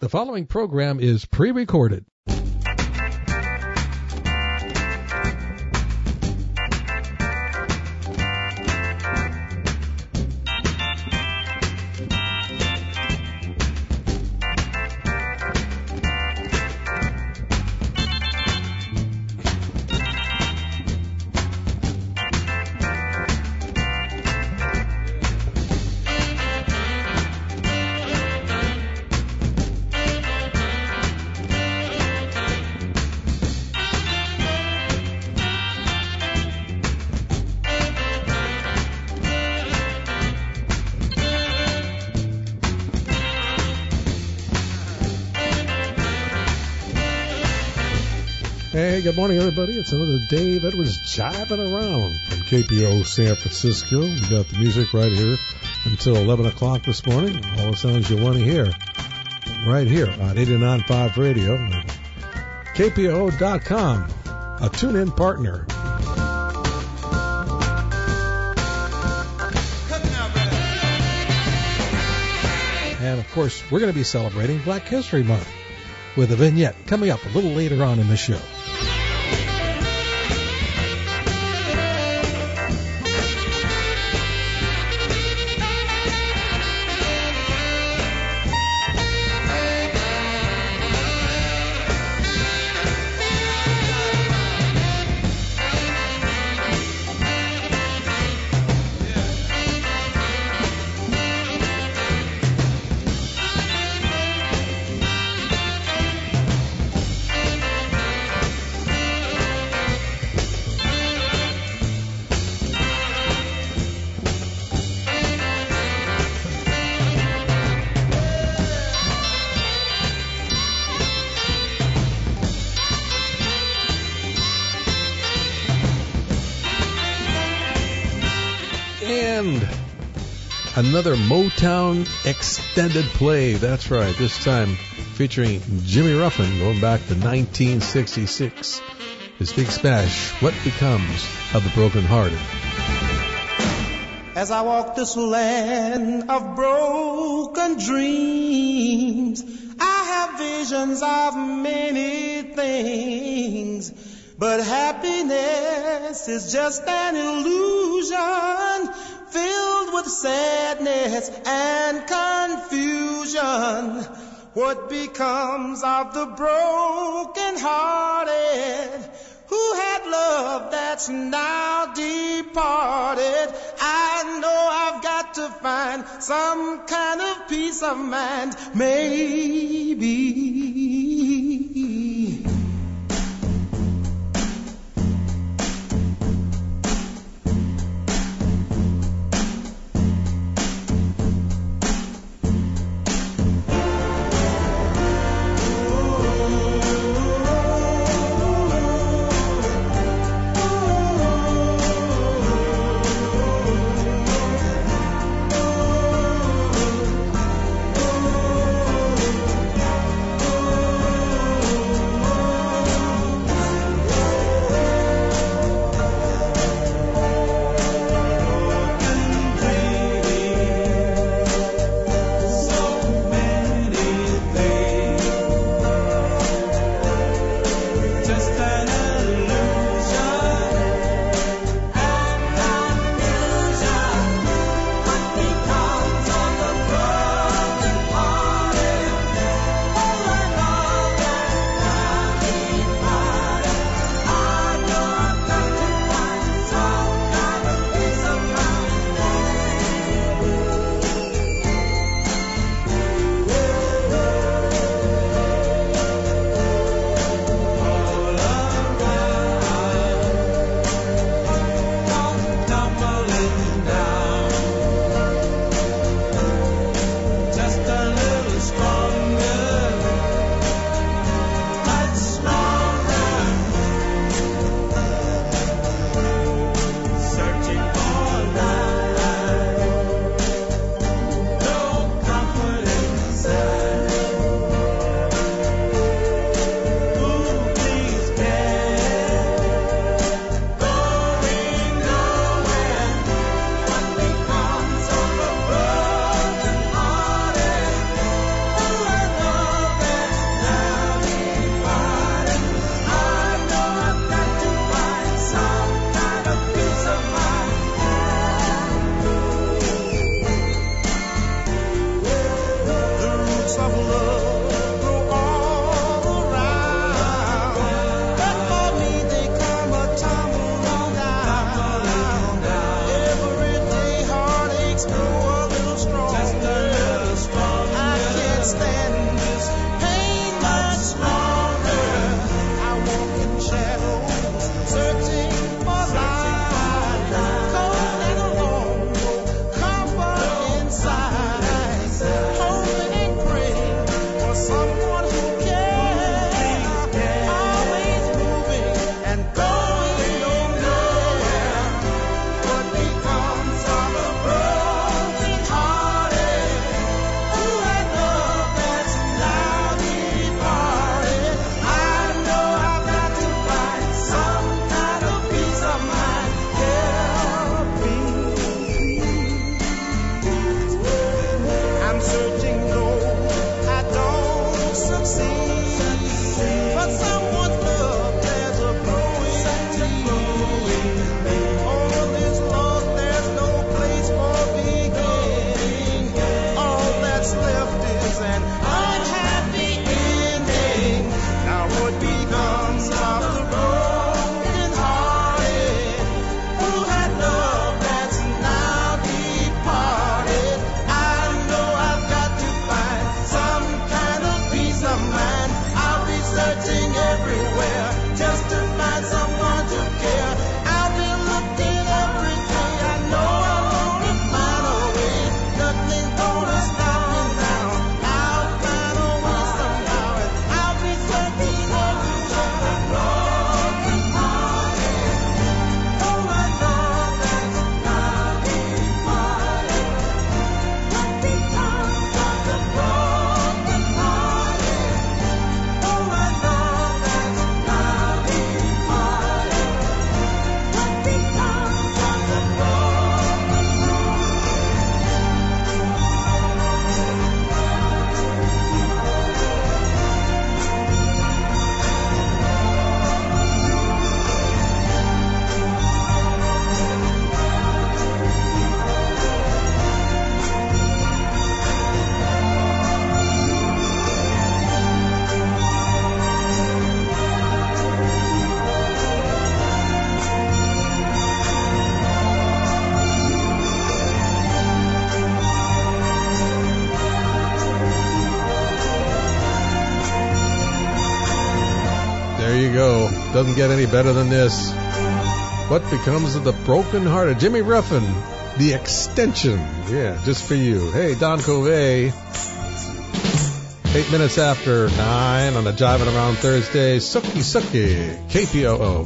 The following program is pre-recorded. Hey, good morning, everybody. It's another Dave Edwards jiving around from KPO San Francisco. We got the music right here until 11 o'clock this morning. All the sounds you want to hear right here on 89.5 Radio. KPO.com, a tune-in partner. And, of course, we're going to be celebrating Black History Month with a vignette coming up a little later on in the show. Another Motown extended play. That's right. This time featuring Jimmy Ruffin going back to 1966. His big smash, What Becomes of the Broken Hearted. As I walk this land of broken dreams, I have visions of many things, but happiness is just an illusion filled with sadness and confusion. What becomes of the broken-hearted who had love that's now departed? I know I've got to find some kind of peace of mind, maybe. of love grow all around. But for me they come a tumbling down. Every day heartaches grow a little stronger. I can't stand this pain much longer. I walk in shadows, searching for light, cold and alone, comfort inside, hoping and praying for someone who cares, always moving and going nowhere. What becomes of a broken hearted who had love that's now departed? I know I've got to find some kind of peace of mind. Help me. I'm searching low, I don't succeed. But someone's love, there's a growing need. All this lost, there's no place for beginning. All that's left is an unhappy ending. Now what becomes of the broken hearted who had love that's now departed? I know I've got to find some kind of peace of mind. I'll be searching everywhere just to find someone to care. I'll be looking every day. I know I'm gonna find a way. Nothing's gonna stop me now. I'll find a way somehow, and I'll be searching everywhere. Broken hearted, oh my love that's now departed. What becomes of the broken hearted? Oh my love that's now departed. What becomes of the broken There you go. Doesn't get any better than this. What becomes of the broken hearted? Jimmy Ruffin, The Extension. Yeah, just for you. Hey, Don Covey. 8 minutes after 9 on the Jiving Around Thursday. Sookie Sookie, KPOO.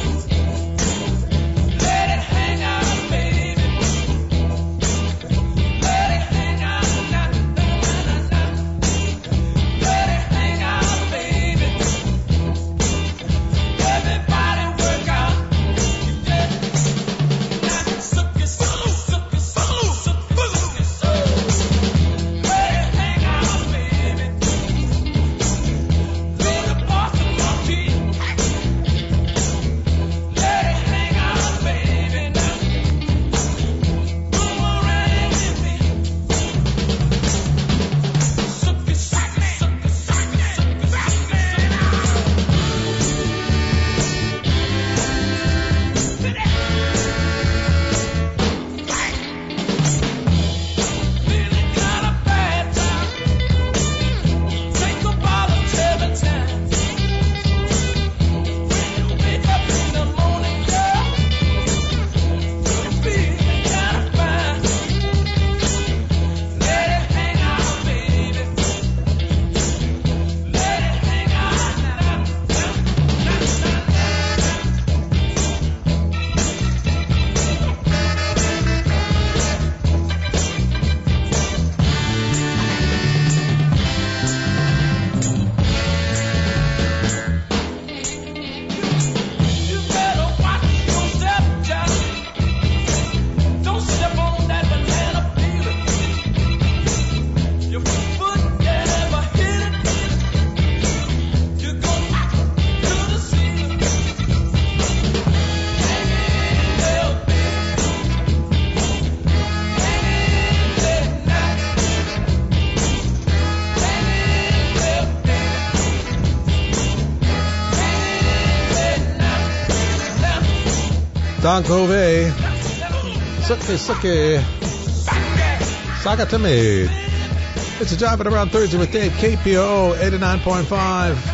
Let it hang out, baby. Let it hang out, na, na, na, na. Let it hang out, baby. Everybody work out. Yeah. Sookie, sookie, sookie, sookie, sookie, sookie. Let it hang out, baby. Leave the boss alone, G. Don Covey, Suki, Saga to me. It's a Jive Around Thursday with Dave, KPO 89.5.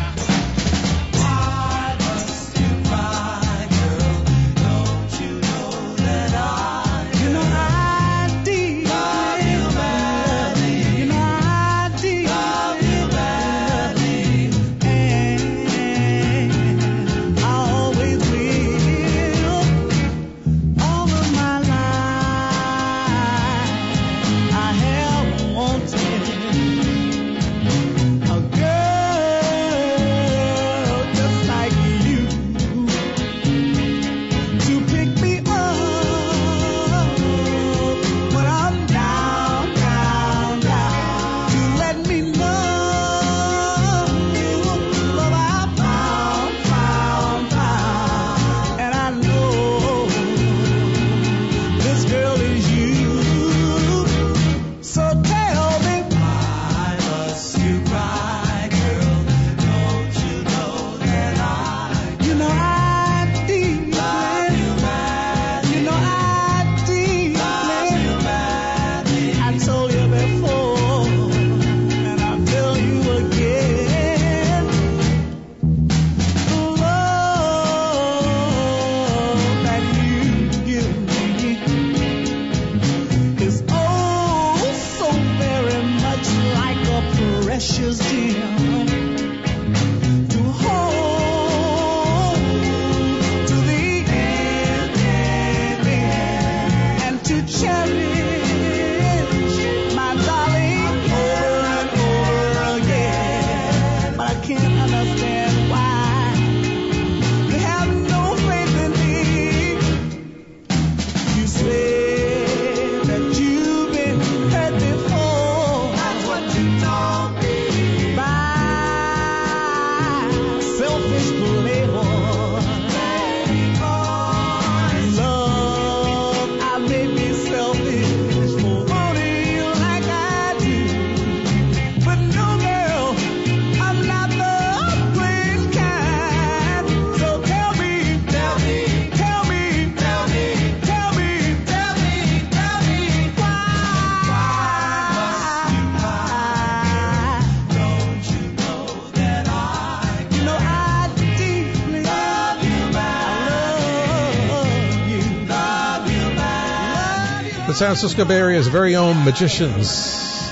San Francisco Bay Area's very own Magicians.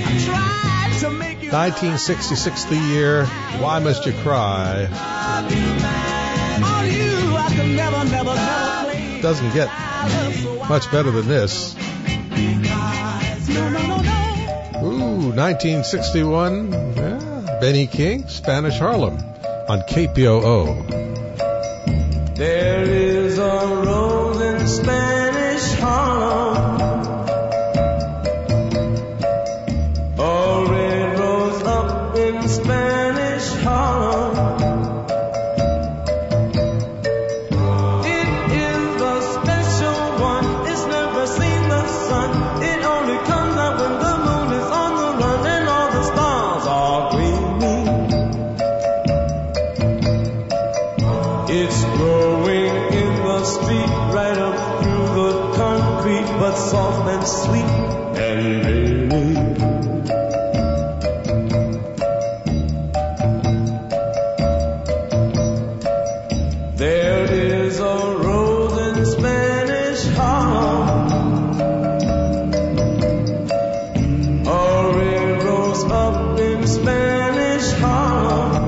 1966, the year. Why Must You Cry? Doesn't get much better than this. Ooh, 1961. Yeah, Benny King, Spanish Harlem on KPOO. There is a rose in Spanish Harlem. Spanish Harlem. It is a special one. It's never seen the sun. It only comes out when the moon is on the run and all the stars are gleaming. It's growing in the street right up through the concrete, but soft and sweet and rainy. There is a rose in Spanish Harlem, a red rose up in Spanish Harlem,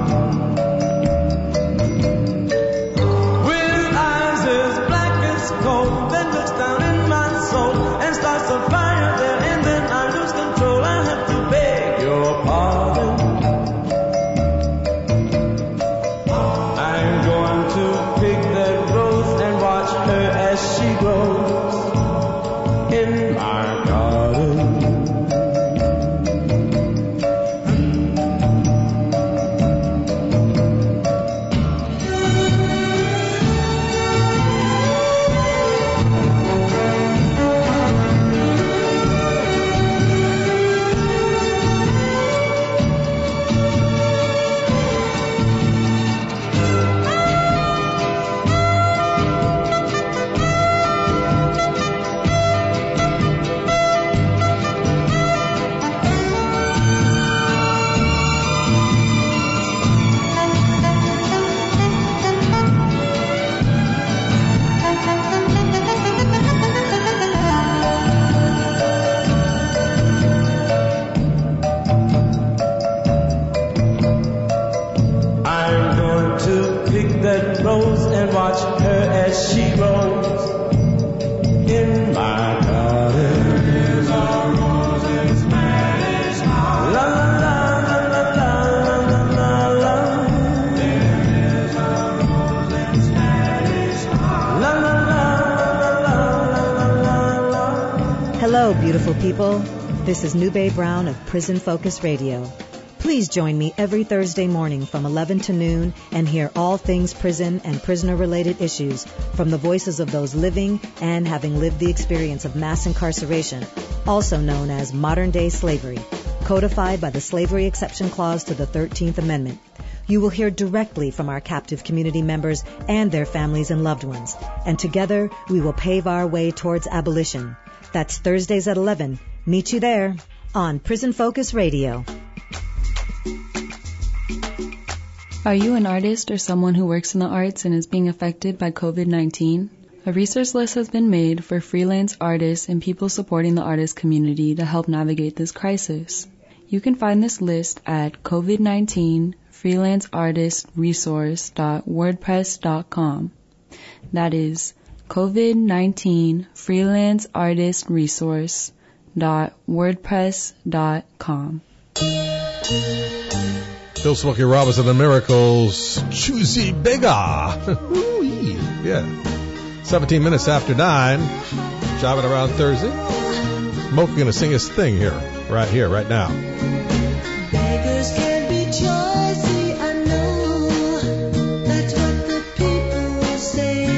with eyes as black as coal, that looks down in my soul and starts a fire there, and then I lose control. I have to beg your pardon. I'm going to pick that rose and watch her as she grows in my garden. red rose and watch her as she grows in my garden. There's a rose in Spanish heart. La la la la la la la la. There is a rose in Spanish heart. La la la la la la la la. Hello, beautiful people. This is Nube Brown of Prison Focus Radio. Please join me every Thursday morning from 11 to noon and hear all things prison and prisoner-related issues from the voices of those living and having lived the experience of mass incarceration, also known as modern-day slavery, codified by the Slavery Exception Clause to the 13th Amendment. You will hear directly from our captive community members and their families and loved ones, and together we will pave our way towards abolition. That's Thursdays at 11. Meet you there on Prison Focus Radio. Are you an artist or someone who works in the arts and is being affected by COVID-19? A resource list has been made for freelance artists and people supporting the artist community to help navigate this crisis. You can find this list at COVID-19 freelanceartistresource.wordpress.com. That is COVID-19 freelanceartistresource.wordpress.com. Bill Smokey Robinson and Miracles, Choosy Bigger. Yeah. 17 minutes after 9. Jiving around Thursday. Smokey going to sing his thing here, right now. Beggars can be choicy, I know. That's what the people say.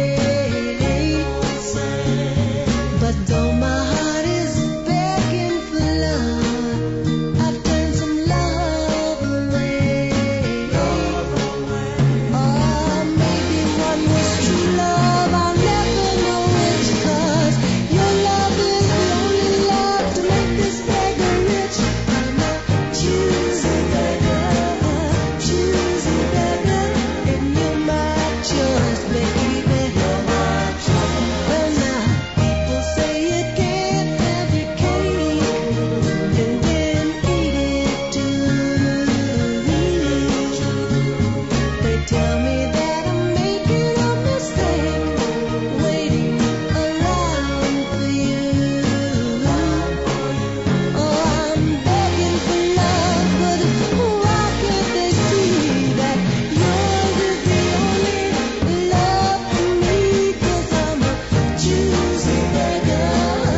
But though my heart is begging for love, I've turned some love away. Oh, maybe one was true love, I'll never know which, 'cause your love is the only love to make this beggar rich. I'm a choosy beggar, and you're my choice, baby. You're my choice. Well now, people say you can't have your cake and then eat it too. They tell me that I'm making a mistake, waiting around for you. Oh, I'm begging for love, but why can't they see that yours is the only love for me? 'Cause I'm a choosy beggar,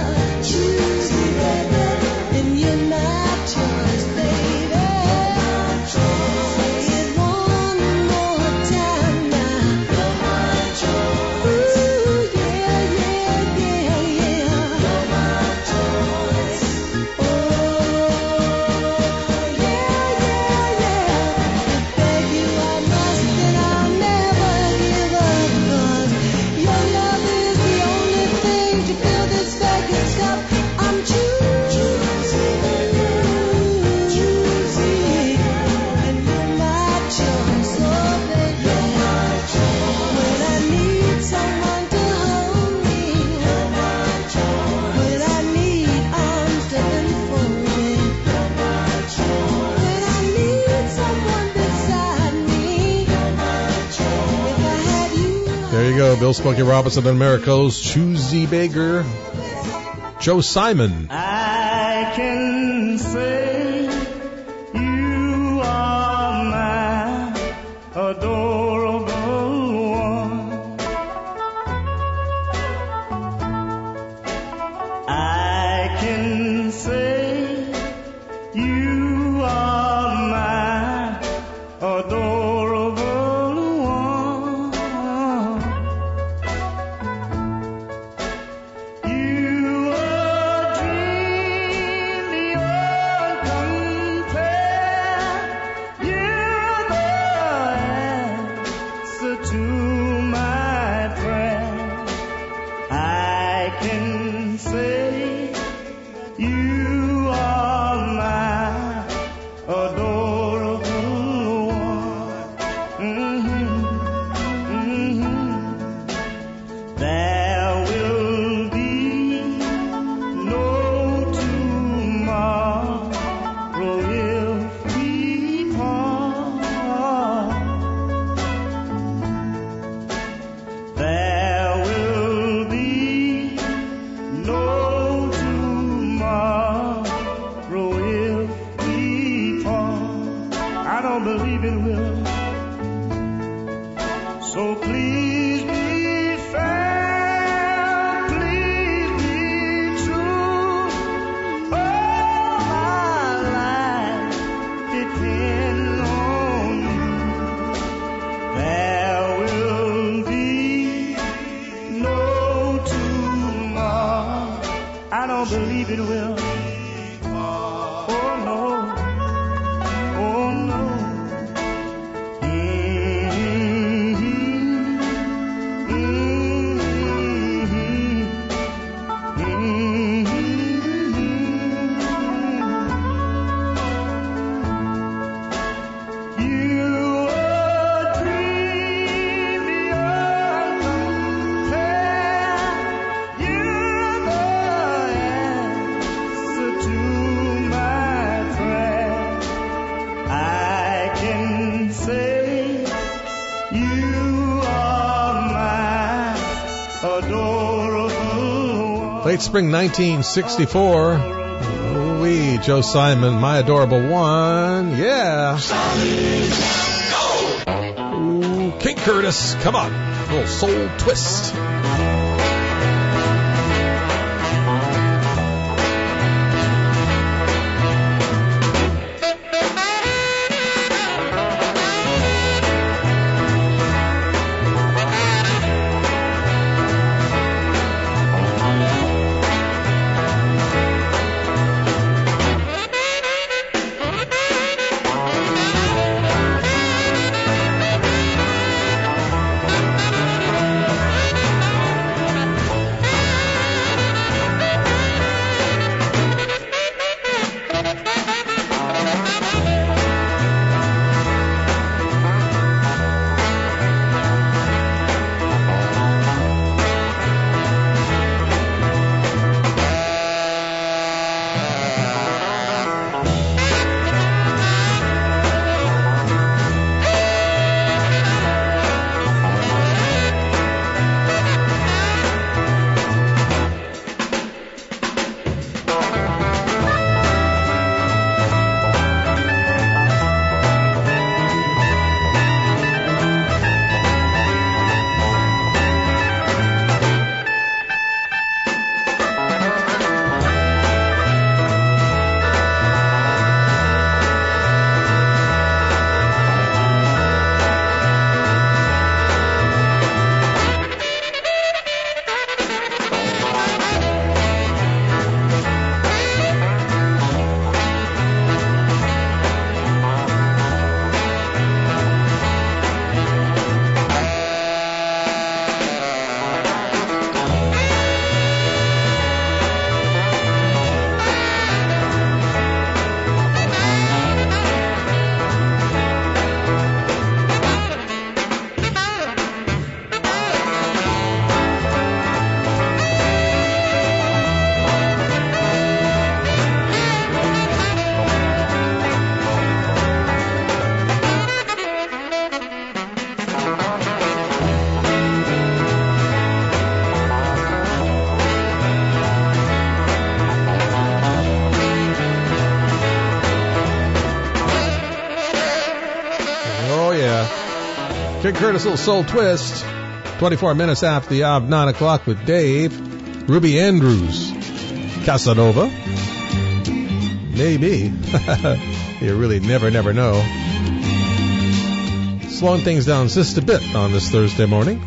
and you're my choice, baby. Say it one more time now. You're my choice. Ooh, yeah. You're my choice. Oh, yeah. Beg you I must, and I'll never give up, 'cause your love is the only thing to fill this vacant cup. I'm choosy, and you're my choice, oh baby. When I need someone to hold me, when I need arms to enfold me, when I need someone beside me, if I had you. There you go, Bill Smokey Robinson and Miracles, Choosy Bigger. Joe Simon. I can say you are my adorable one. I can say you are my adorable one. You are a dream beyond don't believe it will. So please be fair, please be true. All my life depends on you. There will be no tomorrow. I don't believe it will. Late spring 1964. Ooh-wee, Joe Simon, My Adorable One. Yeah. Ooh, King Curtis, come on. A little soul twist. King Curtis, little soul twist. 24 minutes after the hour of 9 o'clock with Dave. Ruby Andrews. Casanova. Maybe. You really never know. Slowing things down just a bit on this Thursday morning.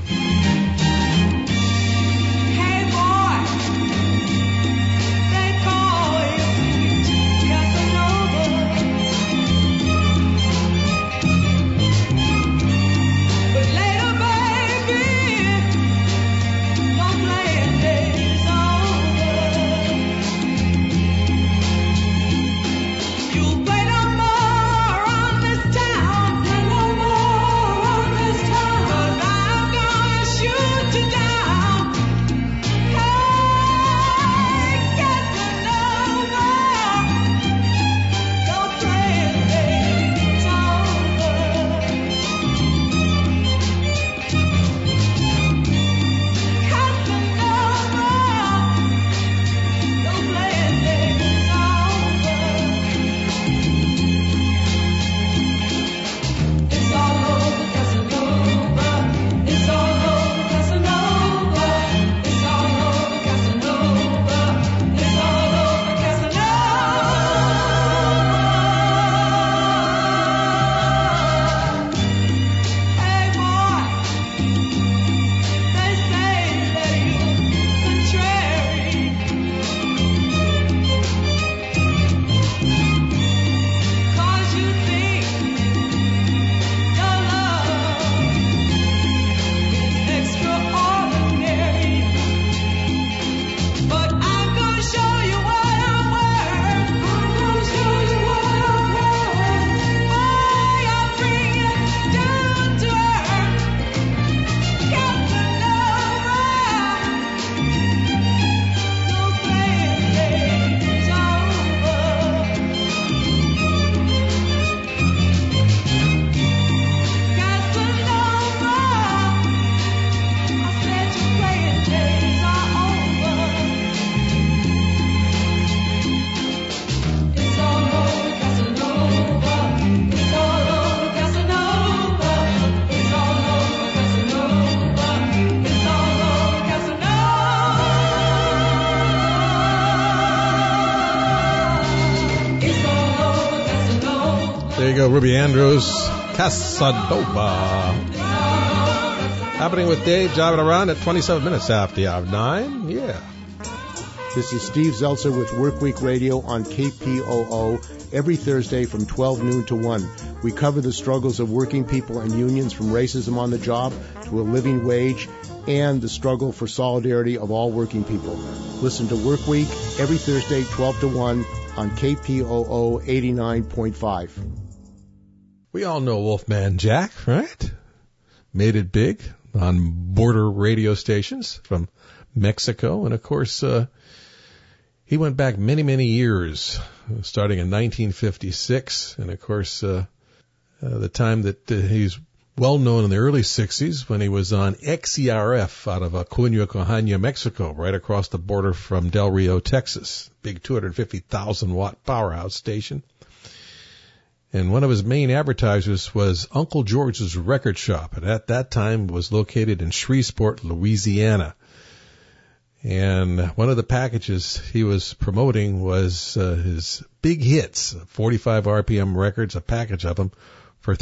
you go, Ruby Andrews, Casanova. Happening with Dave, driving around at 27 minutes after the hour 9. Yeah. This is Steve Zeltzer with Workweek Radio on KPOO every Thursday from 12 noon to 1. We cover the struggles of working people and unions, from racism on the job to a living wage, and the struggle for solidarity of all working people. Listen to Workweek every Thursday 12 to 1 on KPOO 89.5. We all know Wolfman Jack, right? Made it big on border radio stations from Mexico. And, of course, he went back many, many years, starting in 1956. And, of course, the time that he's well known in the early 60s when he was on XERF out of Acuña, Coahuila, Mexico, right across the border from Del Rio, Texas. Big 250,000-watt powerhouse station. And one of his main advertisers was Uncle George's Record Shop, and at that time was located in Shreveport, Louisiana. And one of the packages he was promoting was his big hits, 45 RPM records, a package of them, for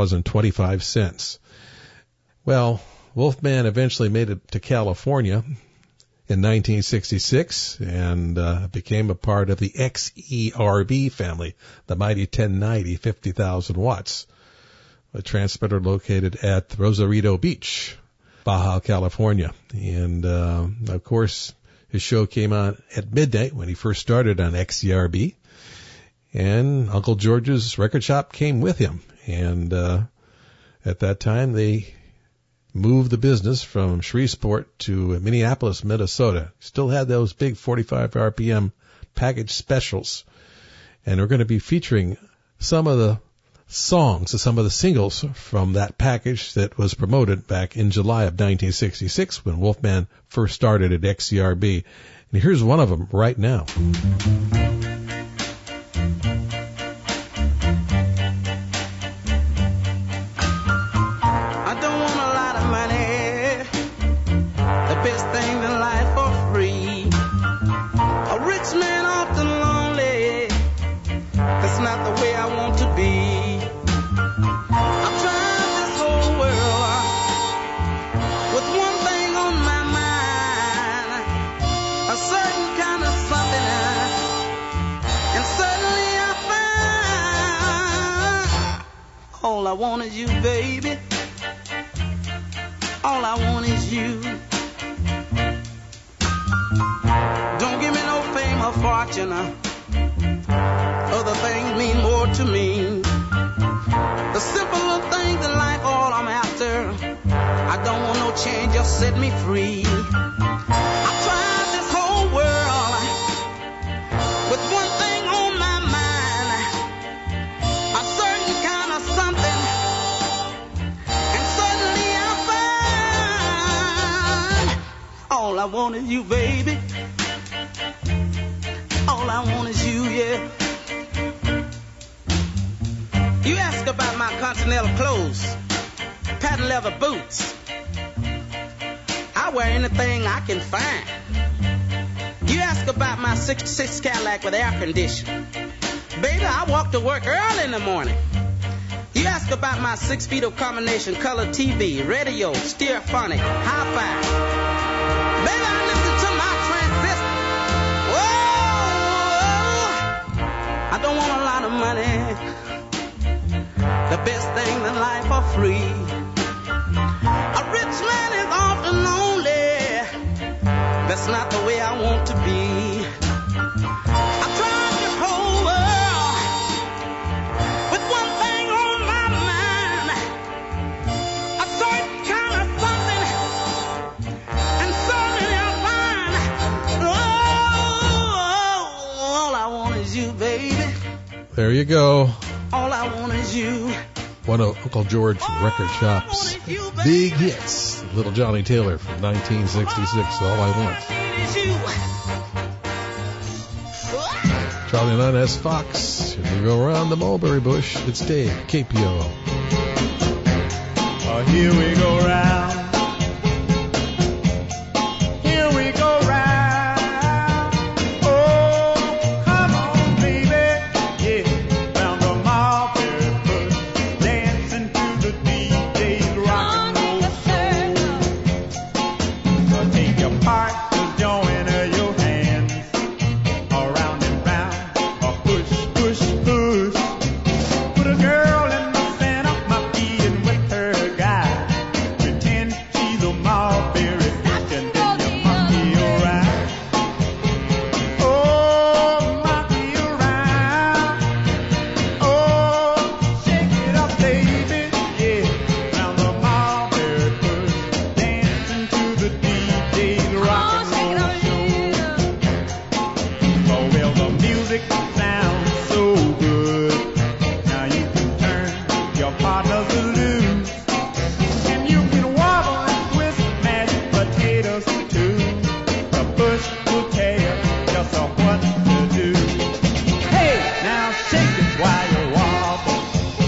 $3.25. Well, Wolfman eventually made it to California in 1966 and became a part of the XERB family, the mighty 1090 50,000 watts, a transmitter located at Rosarito Beach, Baja California. And of course, his show came on at midnight when he first started on XERB, and Uncle George's Record Shop came with him. And at that time, they moved the business from Shreveport to Minneapolis, Minnesota. Still had those big 45 RPM package specials. And we're going to be featuring some of the songs, some of the singles from that package that was promoted back in July of 1966 when Wolfman first started at XERB. And here's one of them right now. All I want is you, baby. All I want is you. Don't give me no fame or fortune. Other things mean more to me. The simpler things in life, all I'm after. I don't want no change, just set me free. I tried this whole world with one thing on my mind, a certain kind of something, and suddenly I find all I want is you, baby. All I want is you, yeah. You ask about my continental clothes, patent leather boots. I wear anything I can find. You ask about my 66 Cadillac with air conditioning. Baby, I walk to work early in the morning. You ask about my 6 feet of combination color TV, radio, stereophonic, hi-fi. Baby, I listen to my transistor. Whoa, I don't want a lot of money. The best thing in life are free. A rich man is often lonely. That's not the way I want to be. I tried this whole world with one thing on my mind, a certain kind of something, and suddenly I find, oh, all I want is you, baby. There you go. All I want is you. One of Uncle George Record Shop's big hits, Little Johnny Taylor from 1966, All I Want. Charlie Nunn S. Fox. Here we go around the mulberry bush. It's Dave, KPO. Here we go round. Here we go round. Oh, come on, baby. Yeah, round the mulberry bush. your partners will lose. And you can wobble and twist mashed potatoes too. The bush will tell you just what to do. Hey, now shake it while you wobble.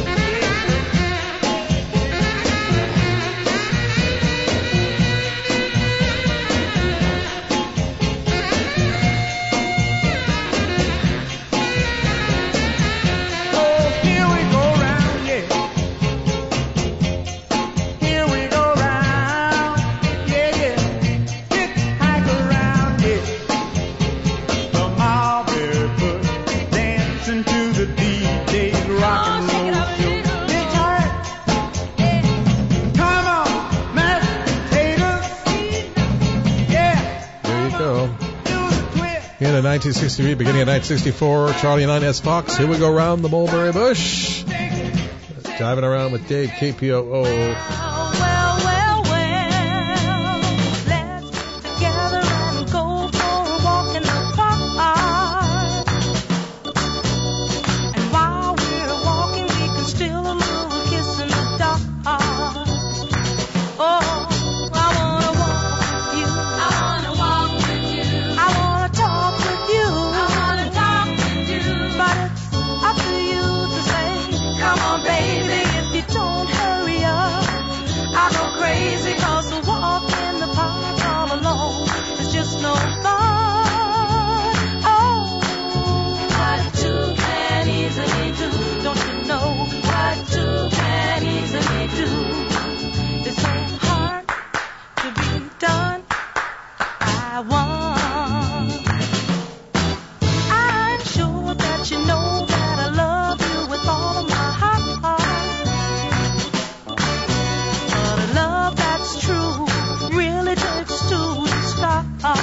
In 1963, beginning of 1964, Charlie and Inez Fox, Here We Go Round the Mulberry Bush. Driving around with Dave, KPOO. Let's get together and go for a walk in the park. And while we're walking, we can steal a little kiss in the dark. Oh, I wanna walk with you. I wanna walk with you. I wanna talk with you. I wanna talk with you. But it's up to you to say, come on, baby, if you don't hurry up, I'll go crazy, 'cause the walk in the park all alone is just no fun. Oh, what two can easily do, don't you know? What two can easily do. It's so hard to be done by one. I'm sure that you know that I love you with all of my heart. But a love that's true really takes two to start.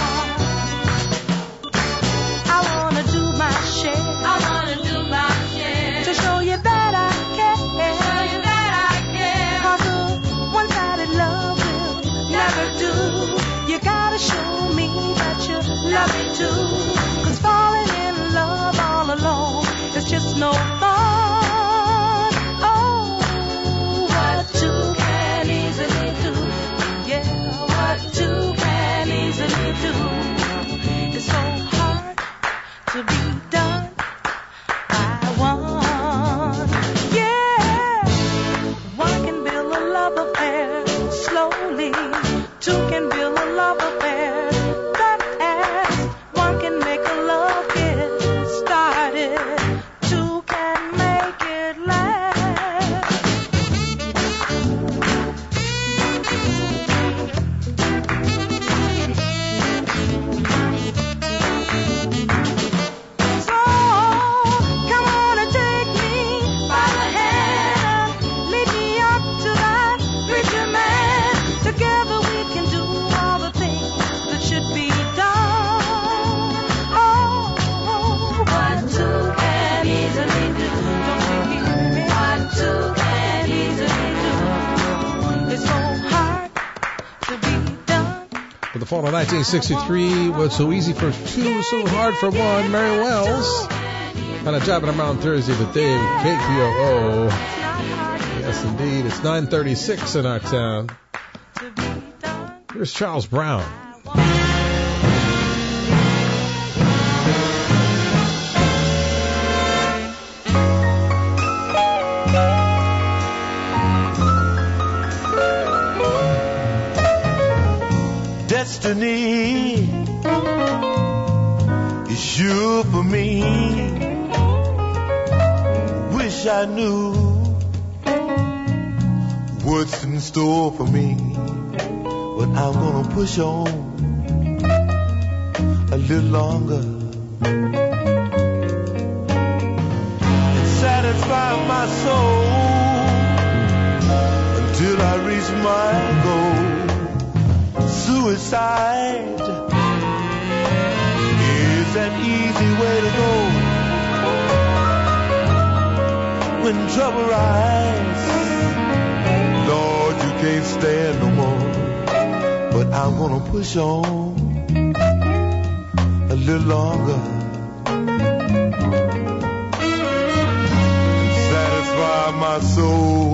I wanna do my share. I wanna do my share. To show you that I care. Show you that I care. 'Cause a one-sided love will never do. You gotta show me that you love me too. 'Cause falling in love all alone is just no fun. Oh, what two can easily do. Yeah, what two can easily do. It's so hard to be done by one. Yeah, one can build a love affair slowly. Two can build a love affair fast. One can make a love get started. Two can make it last. So come on and take me by the hand, lead me up to that preacher man. Together we can do all the things that should be done. Oh, what two can easily do. Don't you hear me? What two can easily do. It's so hard to be done. For the fall of 1963, what's so easy for two, so hard for one, Mary Wells. On a Jobbing Around Thursday with Dave, KPOO. Yes, indeed. It's 9:36 in our town. Here's Charles Brown. Destiny is sure for me. Wish I knew what's in store for me, but I'm gonna push on a little longer and satisfy my soul until I reach my goal. Suicide is an easy way to go when trouble rises. Lord, you can't stand no more, but I'm gonna push on a little longer and satisfy my soul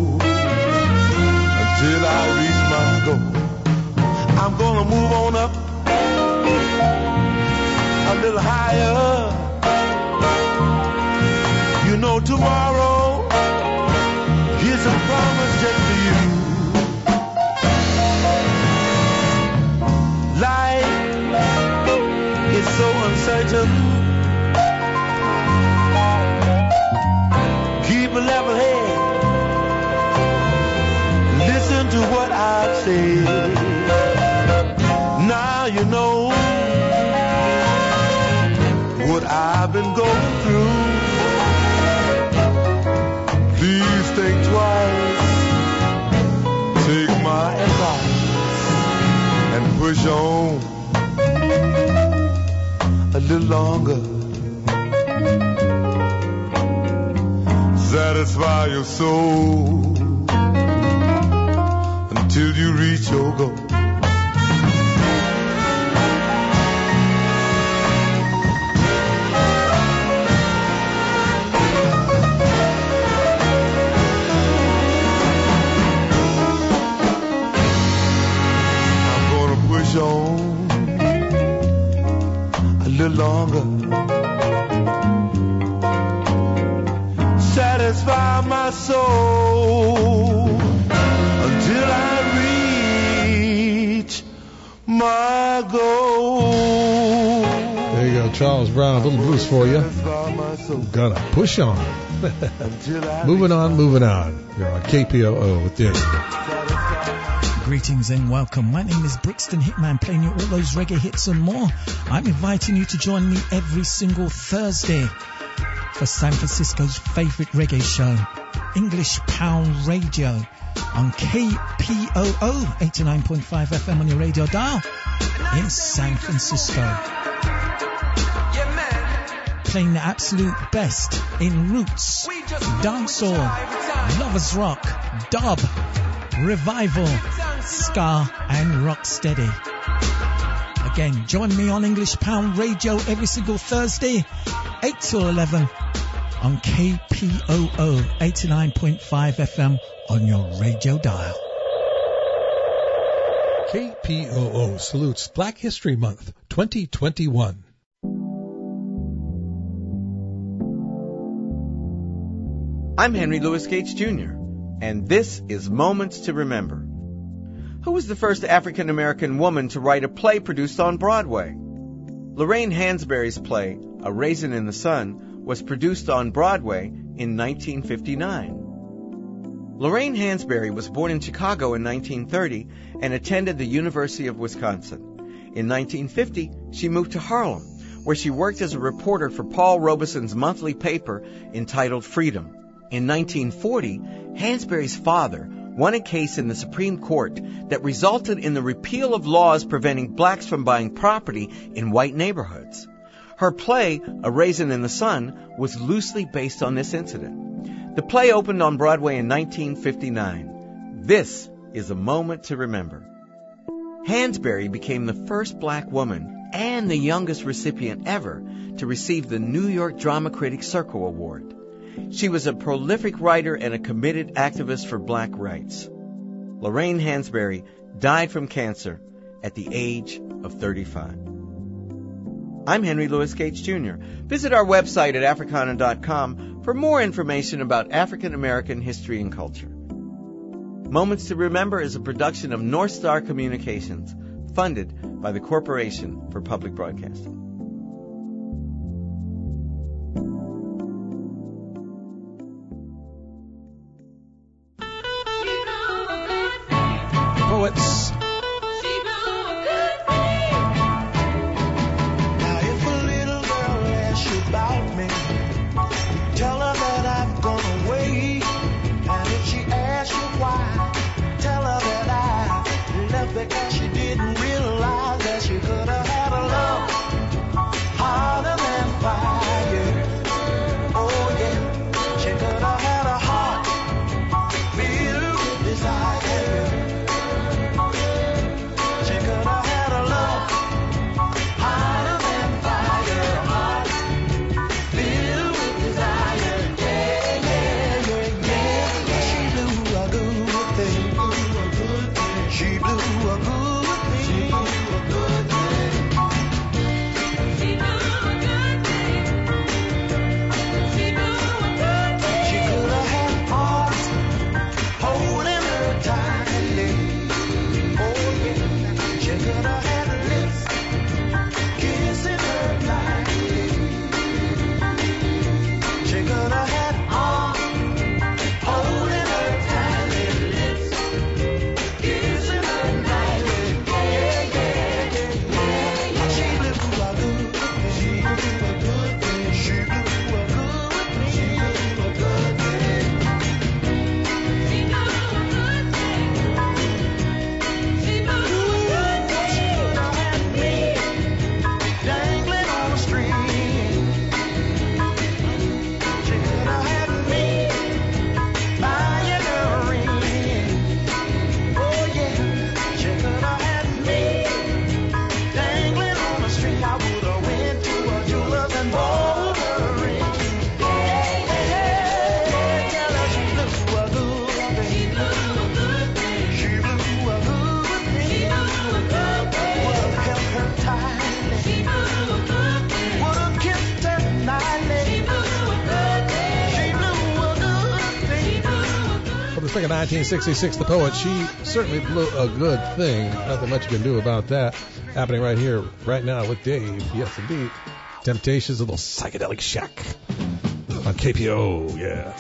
gonna move on up a little higher. You know tomorrow is a promise just for you. Life is so uncertain. Keep a level head. Listen to what I say. Now you know what I've been going through. Please think twice. Take my advice and push on a little longer. Satisfy your soul until you reach your goal. I'm gonna push on a little longer. Satisfy my soul until I reach my goal. There you go, Charles Brown, a little blues for you. Satisfy my soul Gotta push on. until I Moving on. You're on KPOO with Dave. Greetings and welcome. My name is Brixton Hitman, playing you all those reggae hits and more. I'm inviting you to join me every single Thursday for San Francisco's favorite reggae show, English Pound Radio, on KPOO 89.5 FM on your radio dial in San Francisco. Playing the absolute best in roots, dancehall, lovers rock, dub, revival, ska and rocksteady. Again, join me on English Pound Radio every single Thursday, 8 till 11 on KPOO 89.5 FM on your radio dial. KPOO salutes Black History Month 2021. I'm Henry Louis Gates Jr., and this is Moments to Remember. Who was the first African-American woman to write a play produced on Broadway? Lorraine Hansberry's play, A Raisin in the Sun, was produced on Broadway in 1959. Lorraine Hansberry was born in Chicago in 1930 and attended the University of Wisconsin. In 1950, she moved to Harlem, where she worked as a reporter for Paul Robeson's monthly paper entitled Freedom. In 1940, Hansberry's father won a case in the Supreme Court that resulted in the repeal of laws preventing blacks from buying property in white neighborhoods. Her play, A Raisin in the Sun, was loosely based on this incident. The play opened on Broadway in 1959. This is a moment to remember. Hansberry became the first black woman and the youngest recipient ever to receive the New York Drama Critics Circle Award. She was a prolific writer and a committed activist for black rights. Lorraine Hansberry died from cancer at the age of 35. I'm Henry Louis Gates Jr. Visit our website at Africana.com for more information about African American history and culture. Moments to Remember is a production of North Star Communications, funded by the Corporation for Public Broadcasting. Poets. Now if a little girl asks you about me, tell her that I've gone away. And if she asks you why, tell her that I left because she didn't realize that she could have had a love harder than fire. Oh yeah, she could have had a heart filled with desire. Let's think of 1966, The Poet. She certainly blew a good thing. Nothing much you can do about that. Happening right here, right now with Dave. Yes, indeed. Temptations, a little psychedelic shack on KPO. Yeah.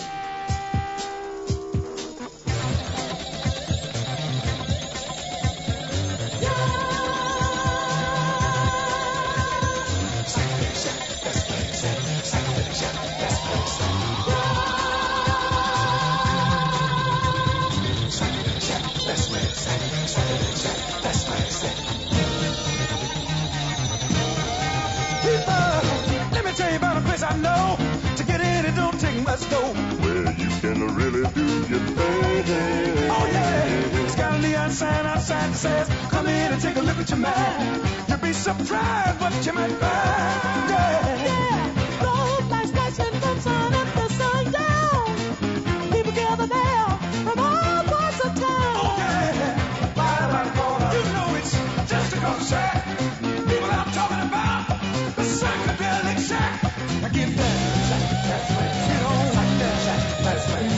I know to get in it don't take much dough. Where you can really do your thing. Oh yeah, it's got a neon sign outside that says, come in and take a look at your man. You'll be surprised what you might find. Yeah, those lights flashing from sun up to sundown. People gather there from all parts of town. Oh yeah, right around the corner. You know it's just across the track. People I'm talking about, the psychedelic shack. Get that, that's right. Get on like that, that's right.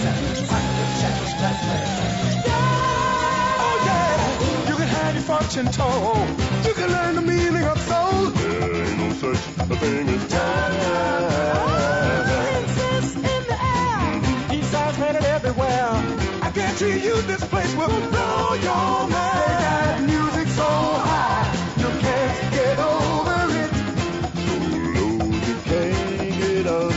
Oh yeah, you can have your fortune told. You can learn the meaning of soul. There ain't no such a thing as time. Exists in the air. East side's headed everywhere. I guarantee you this place will blow your mind. They got music so high, you can't get over it. So low you can't get under.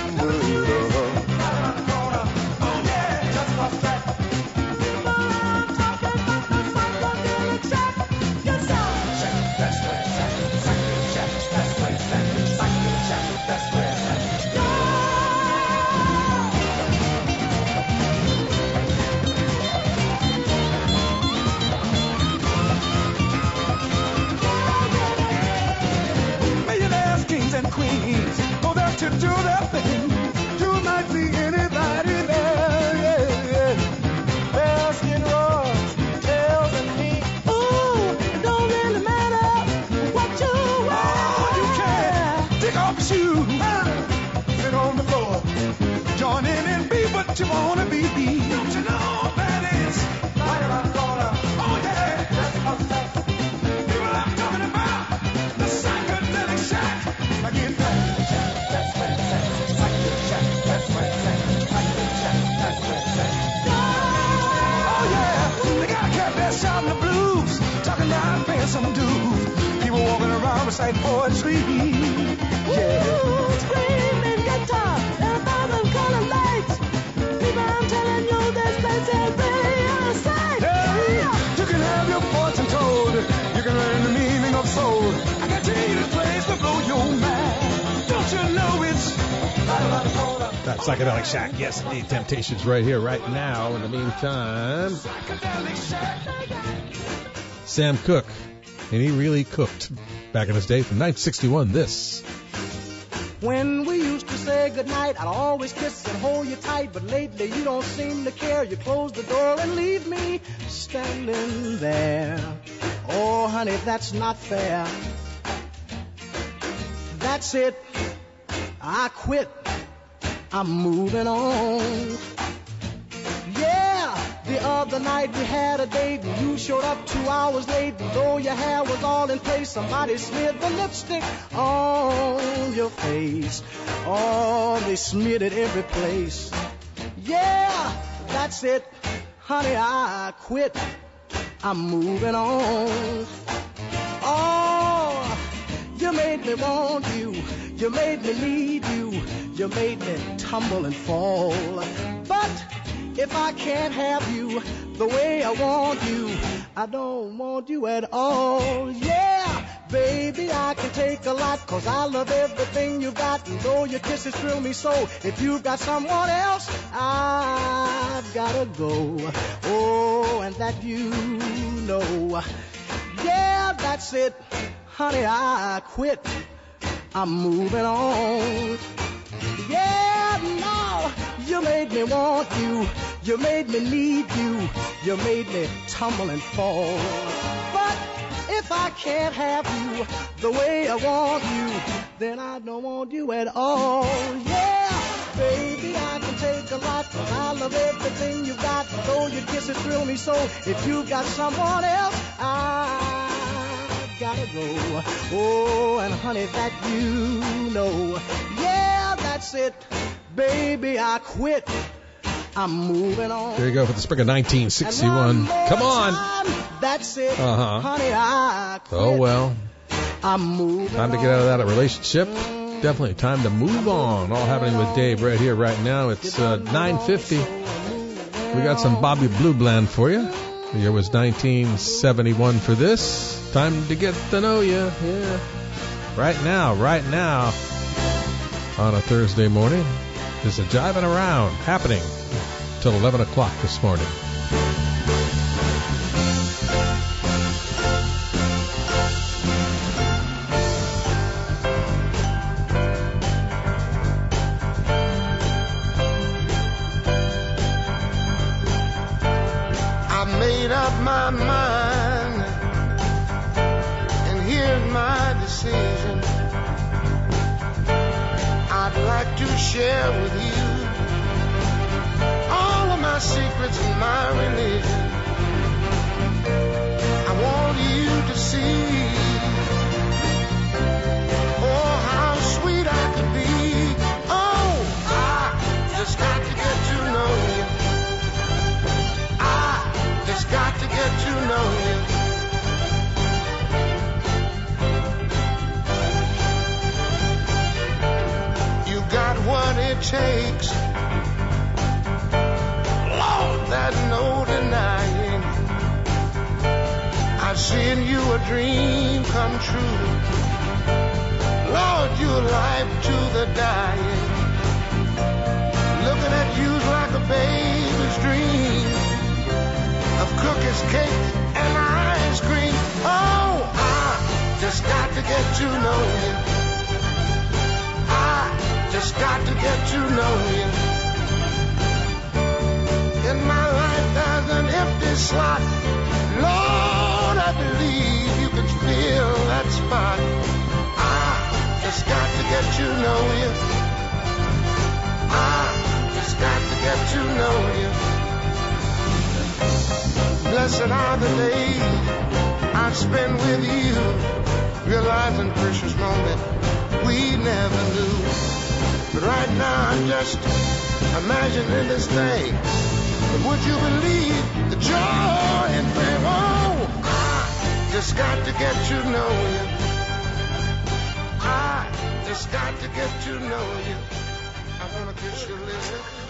And queens go there to do their thing. You might see anybody there, yeah. Basket rolls, tails and me. Ooh, it don't really matter what you wear. Oh, you can take off your shoes, sit on the floor, join in and be what you wanna be. Don't you know that it's right around the corner? Oh yeah, that's awesome. People I'm talking about, the psychedelic shack. I get that. That's what it says. That's what it says. That's what it says. Oh yeah, they got a cat there shouting the blues, talking down, paying some dues. People walking around reciting poetry. Yeah. Ooh, screaming guitar and 1,000 colored lights. People, I'm telling you, this place is really out of sight. Yeah, you can have your fortune told. You can learn the meaning of soul. I can tell you this place will blow your mind. Don't you know it's right around the corner? That psychedelic shack. Yes, indeed. Temptations right here, right now. In the meantime, Sam Cooke. And he really cooked back in his day from 1961. This. When we used to say goodnight, I'd always kiss and hold you tight. But lately you don't seem to care. You close the door and leave me standing there. Oh, honey, that's not fair. That's it. I quit. I'm moving on. Yeah, the other night we had a date and you showed up 2 hours late. And though your hair was all in place, somebody smeared the lipstick on your face. Oh, they smeared it every place. Yeah, that's it. Honey, I quit. I'm moving on. Oh, you made me want you. You made me need you. You made me tumble and fall. But if I can't have you the way I want you, I don't want you at all. Yeah, baby, I can take a lot, 'cause I love everything you got. And though your kisses thrill me so, if you've got someone else, I've gotta go. Oh, and that you know. Yeah, that's it. Honey, I quit. I'm moving on. Yeah, no, you made me want you. You made me need you. You made me tumble and fall. But if I can't have you the way I want you, then I don't want you at all. Yeah, baby, I can take a a lot, 'cause I love everything you got. Though your kisses thrill me so, if you got someone else, I gotta go. Oh, and honey, that you know. Yeah, that's it. Baby, I quit. I'm moving on. There you go for the spring of 1961. Come on. That's it. Uh-huh. Honey, I quit. Oh, well. I'm moving Time to get out of that relationship. Definitely time to move on. All happening with Dave right here, right now. It's 9:50. We got some Bobby Blue Bland for you. The year was 1971 for this. Time to get to know you. Yeah. Right now. On a Thursday morning. There's a Jiving Around happening till 11 o'clock this morning. I made up my mind, and here's my decision. I'd like to share with you all of my secrets and my religion. I want you to see, oh, how sweet I could be. Oh, I just got to get to know you. I just got to get to know you. Got what it takes, Lord, there's no denying. I've seen you a dream come true, Lord, you're life to the dying. Looking at you's like a baby's dream of cookies, cake, and ice cream. Oh, I just got to get to know you. Just got to get to know you. In my life there's an empty slot. Lord, I believe you can fill that spot. I just got to get to know you. I just got to get to know you. Blessed are the days I spend with you, realizing precious moments we never knew. But right now I'm just imagining this thing. But would you believe the joy and fame? Oh, I just got to get to know you. I just got to get to know you. I want to kiss your lips.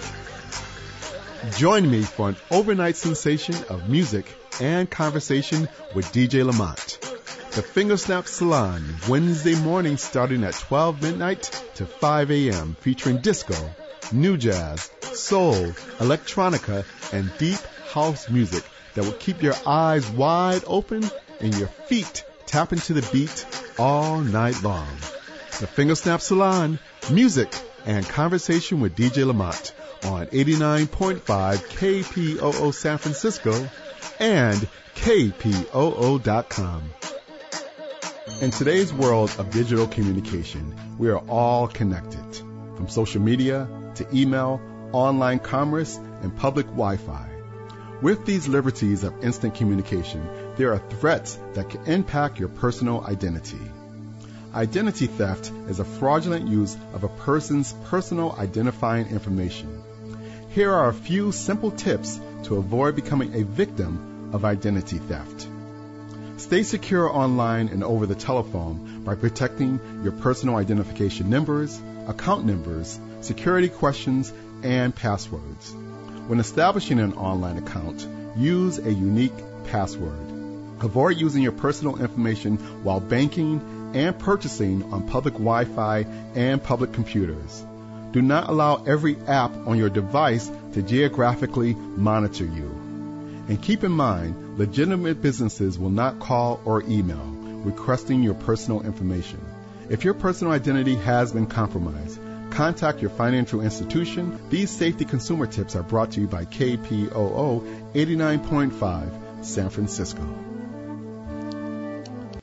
Join me for an overnight sensation of music and conversation with DJ Lamont. The Fingersnap Salon, Wednesday morning starting at 12 midnight to 5 a.m., featuring disco, new jazz, soul, electronica, and deep house music that will keep your eyes wide open and your feet tapping to the beat all night long. The Fingersnap Salon, music and conversation with DJ Lamont on 89.5 KPOO San Francisco and KPOO.com. In today's world of digital communication, we are all connected, from social media to email, online commerce, and public Wi-Fi. With these liberties of instant communication, there are threats that can impact your personal identity. Identity theft is a fraudulent use of a person's personal identifying information. Here are a few simple tips to avoid becoming a victim of identity theft. Stay secure online and over the telephone by protecting your personal identification numbers, account numbers, security questions, and passwords. When establishing an online account, use a unique password. Avoid using your personal information while banking and purchasing on public Wi-Fi and public computers. Do not allow every app on your device to geographically monitor you. And keep in mind, legitimate businesses will not call or email requesting your personal information. If your personal identity has been compromised, contact your financial institution. These safety consumer tips are brought to you by KPOO 89.5 San Francisco.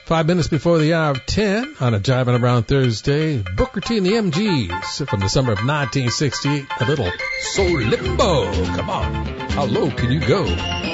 5 minutes before the hour of 10 on a Jiving Around Thursday, Booker T and the MGs from the summer of 1968, a little Soul Limbo. Come on, how low can you go?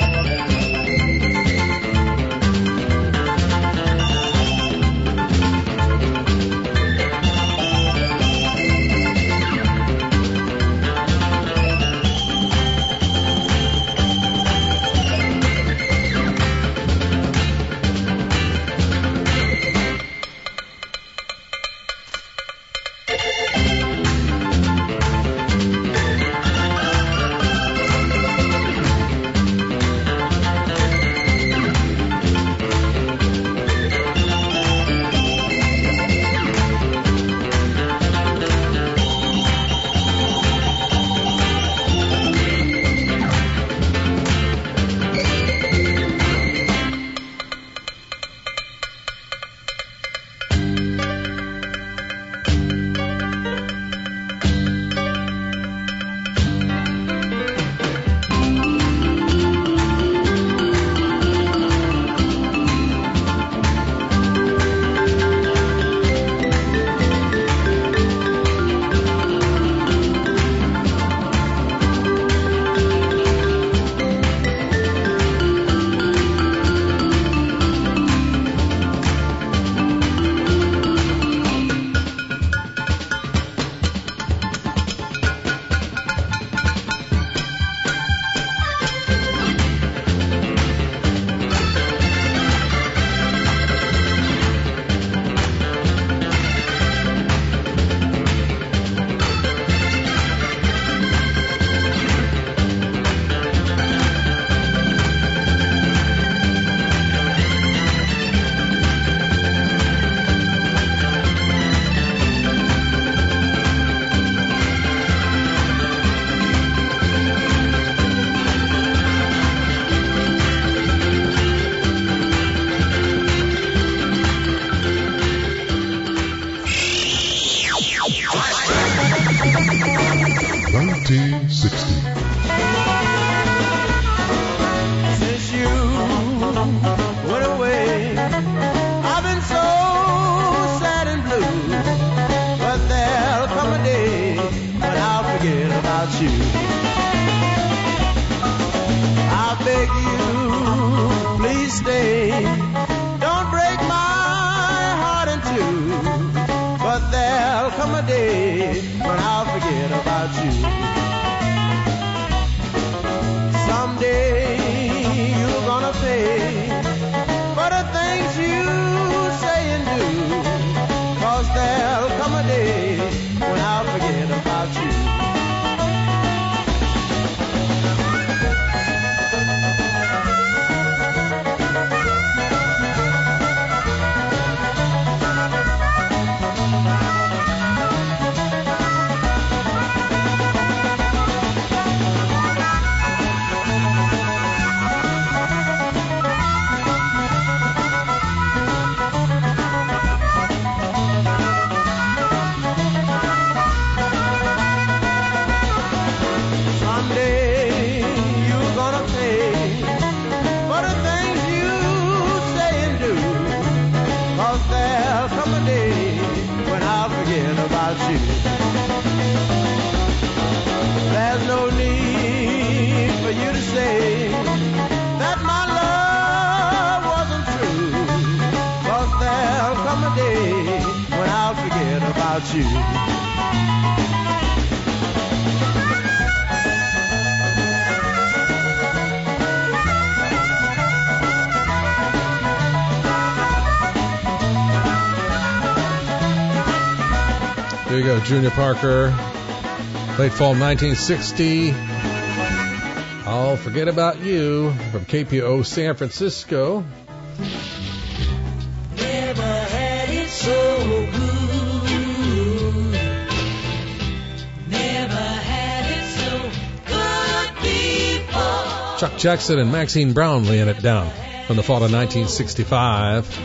There you go, Junior Parker, late fall 1960. I'll Forget About You from KPO San Francisco. Never had it so good. Never had it so good before. Chuck Jackson and Maxine Brown laying it down from the fall of 1965.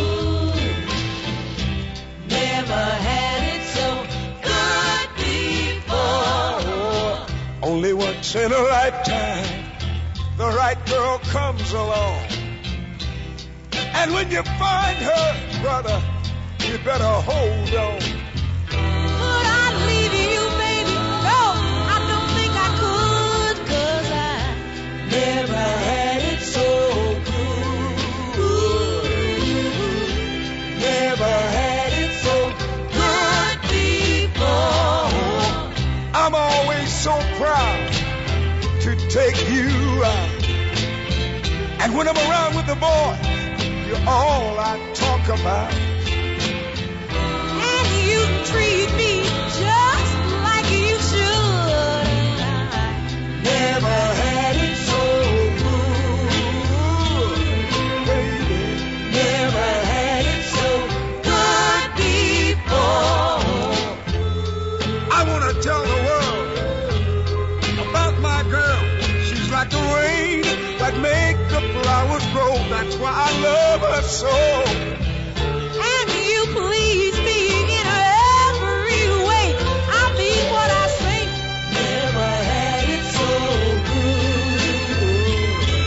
Only once in a lifetime, the right girl comes along And when you find her, brother, you better hold on. Could I leave you, baby? No, I don't think I could, 'cause I never had it so good. Never had it so good before. I'm always so proud to take you out. And when I'm around with the boys, you're all I talk about. And you treat me just like you should. I never had it so good, baby. Never had it so good before. I want to tell the world about my girl. She's like the rain that make the flowers grow. That's why I love her so. And you please me in every way. I mean what I say. Never had it so good.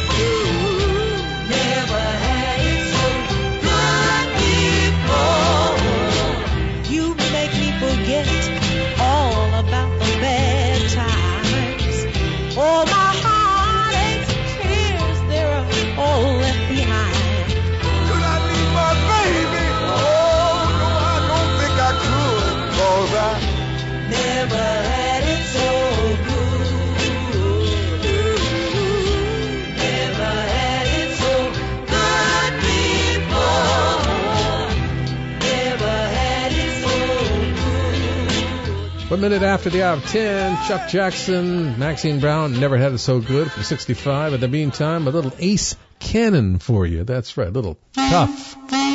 Never had it so good before. You make me forget all about the bad times. All my heartaches, cares, they're all left behind. Could I leave my baby? Oh, no, I don't think I could. 'Cause I Never had it so good. Never had it so good before. Never had it so good. 1 minute after the hour of 10, Chuck Jackson, Maxine Brown, Never Had It So Good from 65. In the meantime, a little Ace Cannon for you. That's right, a little Tough.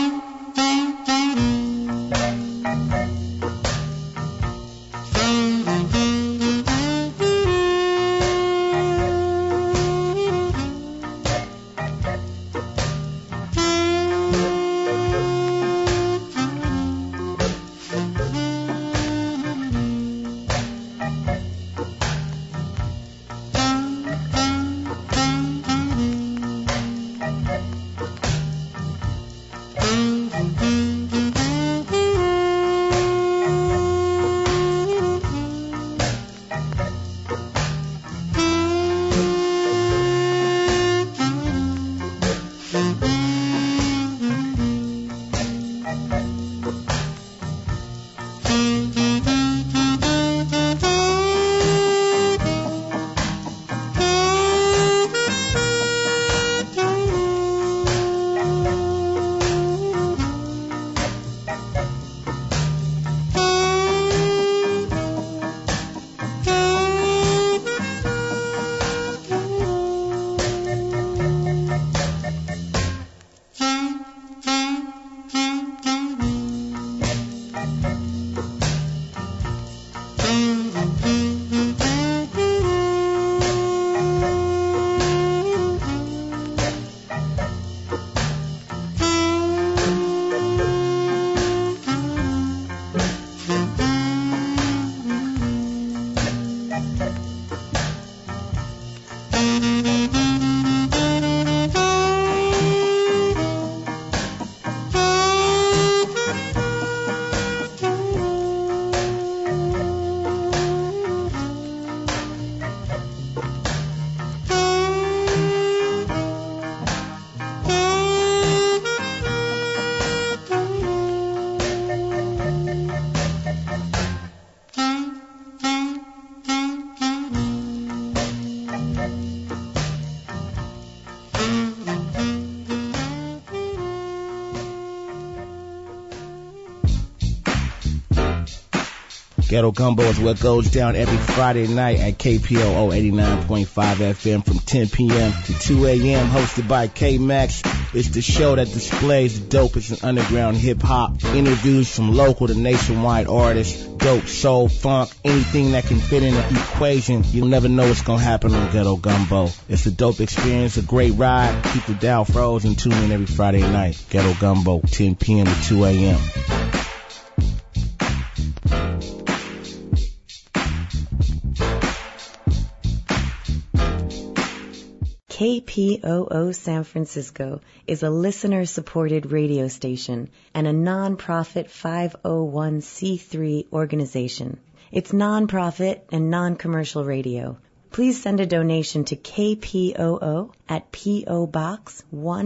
Ghetto Gumbo is what goes down every Friday night at KPOO 89.5 FM from 10 p.m. to 2 a.m. hosted by K-Max. It's the show that displays the dopest in underground hip-hop. Interviews from local to nationwide artists. Dope, soul, funk, anything that can fit in the equation. You'll never know what's going to happen on Ghetto Gumbo. It's a dope experience, a great ride. Keep the dial froze and tune in every Friday night. Ghetto Gumbo, 10 p.m. to 2 a.m. KPOO San Francisco is a listener-supported radio station and a non-profit 501c3 organization. It's non-profit and non-commercial radio. Please send a donation to KPOO at P.O. Box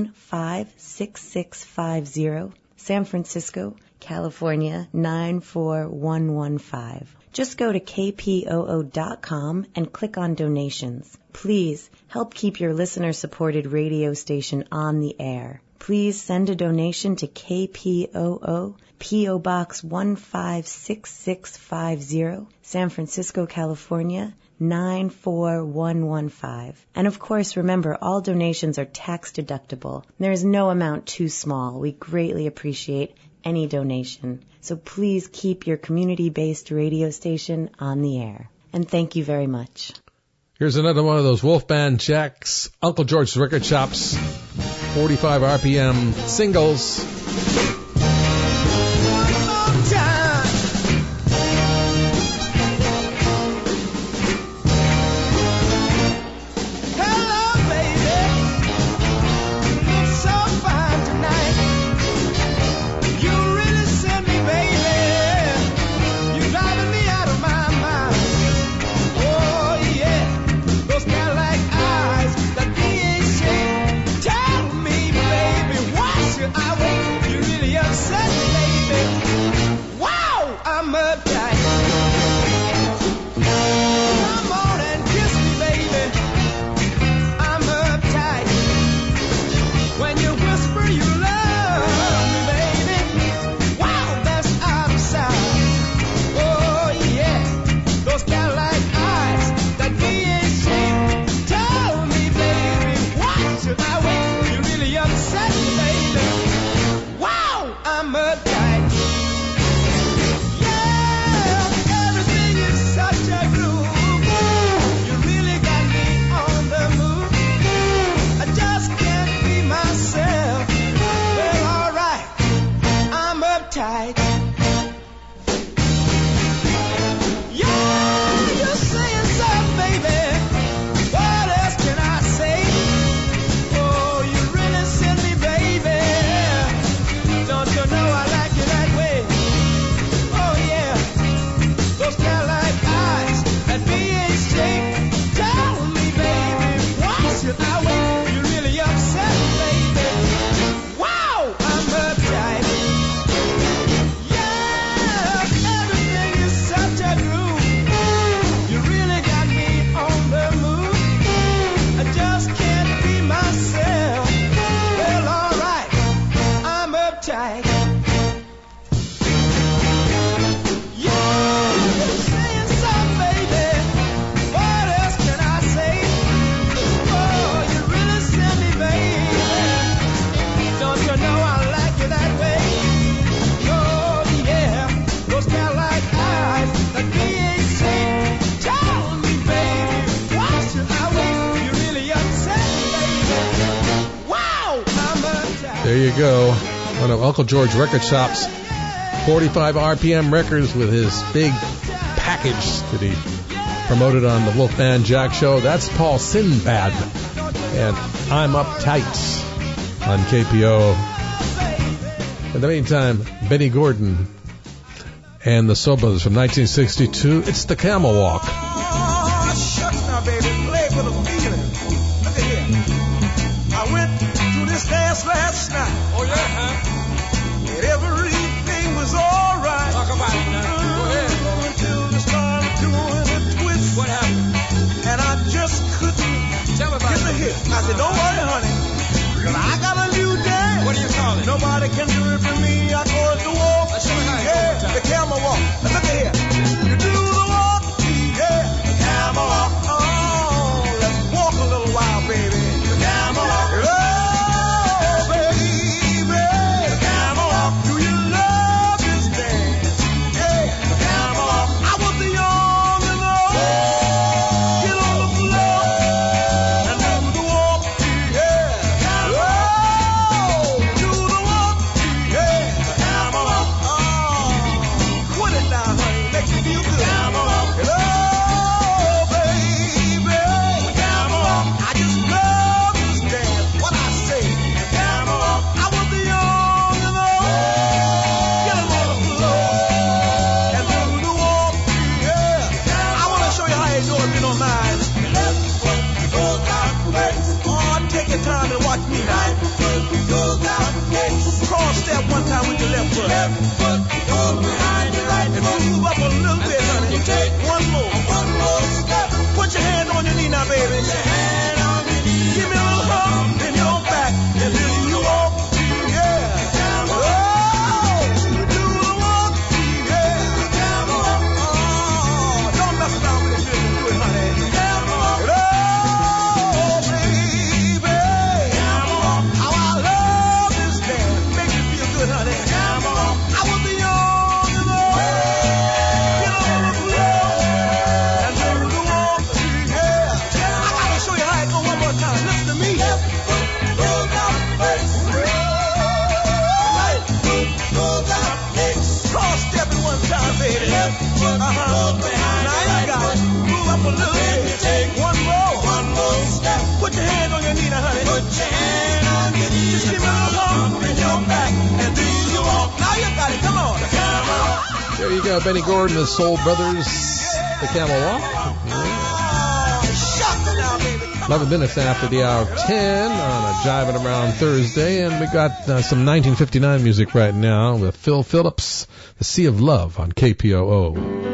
156650, San Francisco, California 94115. Just go to kpoo.com and click on donations. Please help keep your listener-supported radio station on the air. Please send a donation to KPOO, P.O. Box 156650, San Francisco, California 94115. And of course, remember, all donations are tax deductible. There is no amount too small. We greatly appreciate any donation. So please keep your community-based radio station on the air. And thank you very much. Here's another one of those Wolfman Jack's Uncle George's Record Shops 45 RPM singles. There you go. One of Uncle George Record Shop's 45 RPM records with his big package that he promoted on the Wolfman Jack Show. That's Paul Sinbad. And I'm Uptight on KPO. In the meantime, Benny Gordon and the Soul Brothers from 1962. It's the Camel Walk. Oh, shucks now, baby. Play with a feeling. Look at here. I went to this dance last night. Oh, yeah, huh? And everything was all right. Talk about it now. Go ahead. Until they started doing a twist. What happened? And I just couldn't get the hit. I said, don't worry, honey. Cause I got a new dance. What do you call it? Nobody can do it for me. I call it the walk. Let's show you how you do it. The camel walk. Now look at here. You do the walk. Yeah. The camel walk. Oh, let's walk a little while, baby. The camel walk. Oh, baby. The camel walk. Do you love this dance? Yeah. The camel walk. I was the young and old. Get on the floor and do the walk. Yeah. Oh, do the walk. Yeah. watch me now. Right foot goes out next. Cross step one time with your left foot. Left foot goes behind your right foot. And move up a little bit, honey. Take one more step. Put your hand on your knee now, baby. Put your hand on your knee. Give me a little hump in your back. And then you walk. There you go, Benny Gordon, the Soul Brothers, the Camel Walk. 11 minutes after the hour of 10 on a Jiving Around Thursday, and we got some 1959 music right now with Phil Phillips, The Sea of Love on KPOO.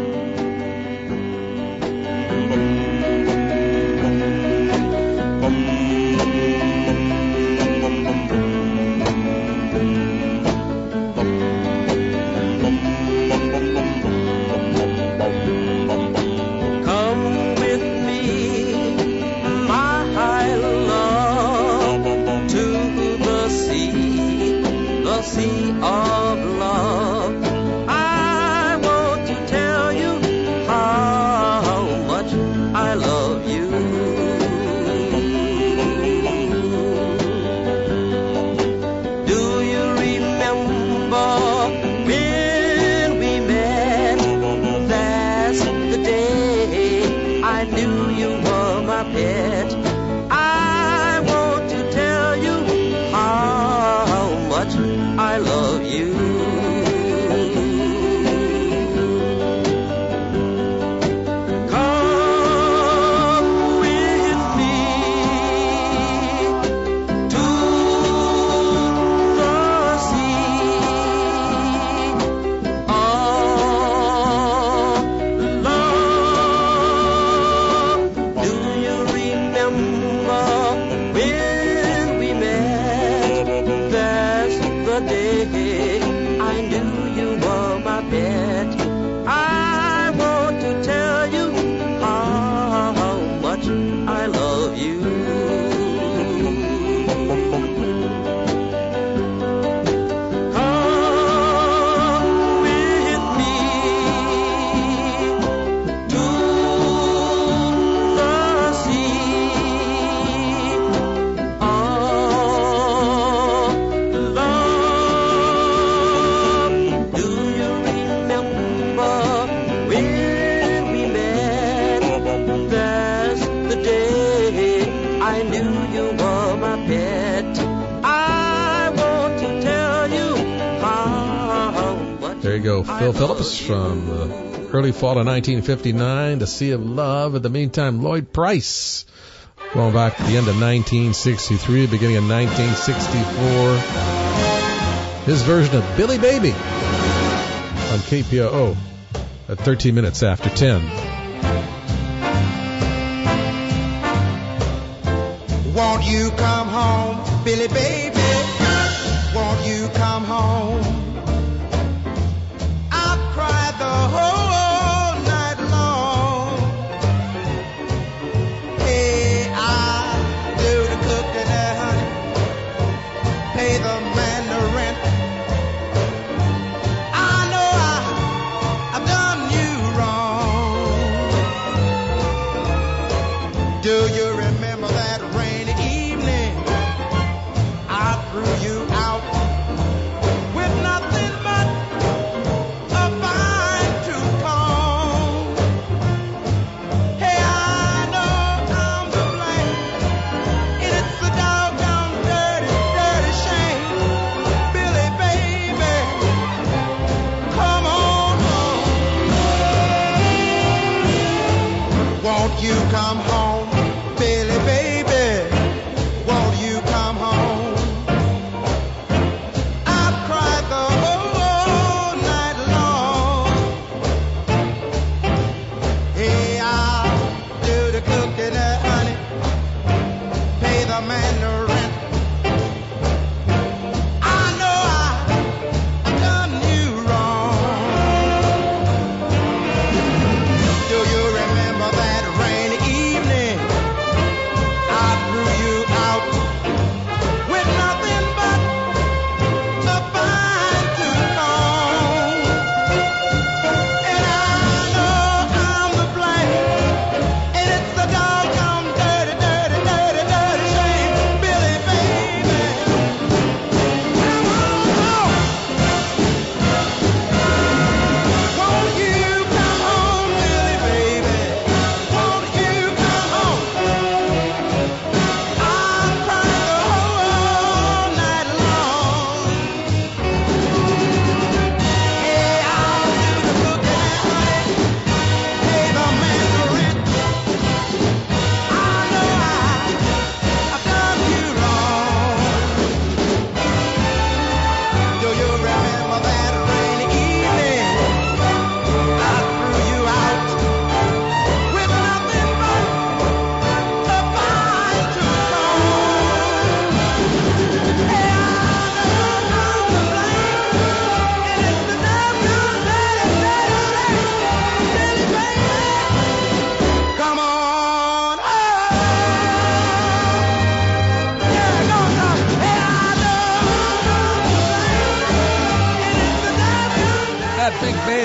Phil Phillips from the early fall of 1959, The Sea of Love. In the meantime, Lloyd Price, going back to the end of 1963, beginning of 1964. His version of Billy Baby on KPOO at 13 minutes after 10. Won't you come home, Billy Baby? Won't you come home? The whole night long. Hey, I do the cooking there, honey. Pay the man the rent. I know I've done you wrong. Do you remember that rainy evening? I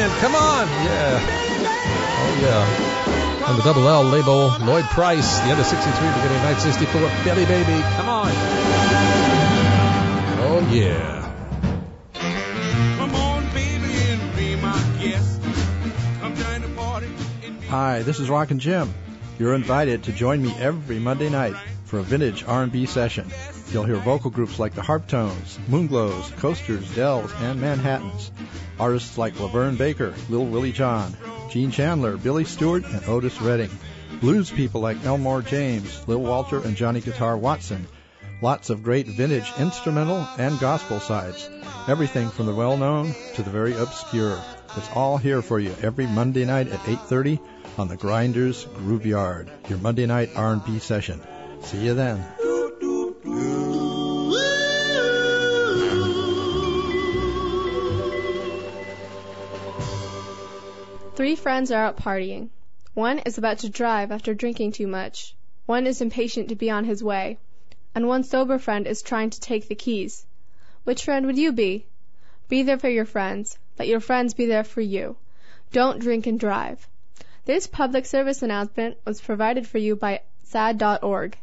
Band, come on! Yeah. Oh, yeah. On the Double L label, Lloyd Price, the other 63, beginning of 1964, Billy Baby, come on! Oh, yeah. Come on, baby, and be my guest. Come join the party. Hi, this is Rockin' Jim. You're invited to join me every Monday night for a vintage R&B session. You'll hear vocal groups like the Harptones, Moonglows, Coasters, Dells, and Manhattans. Artists like Laverne Baker, Lil Willie John, Gene Chandler, Billy Stewart, and Otis Redding. Blues people like Elmore James, Lil Walter, and Johnny Guitar Watson. Lots of great vintage instrumental and gospel sides. Everything from the well-known to the very obscure. It's all here for you every Monday night at 8:30 on the Grinders Groove Yard, your Monday night R&B session. See you then. Three friends are out partying. One is about to drive after drinking too much. One is impatient to be on his way. And one sober friend is trying to take the keys. Which friend would you be? Be there for your friends. Let your friends be there for you. Don't drink and drive. This public service announcement was provided for you by SADD.org,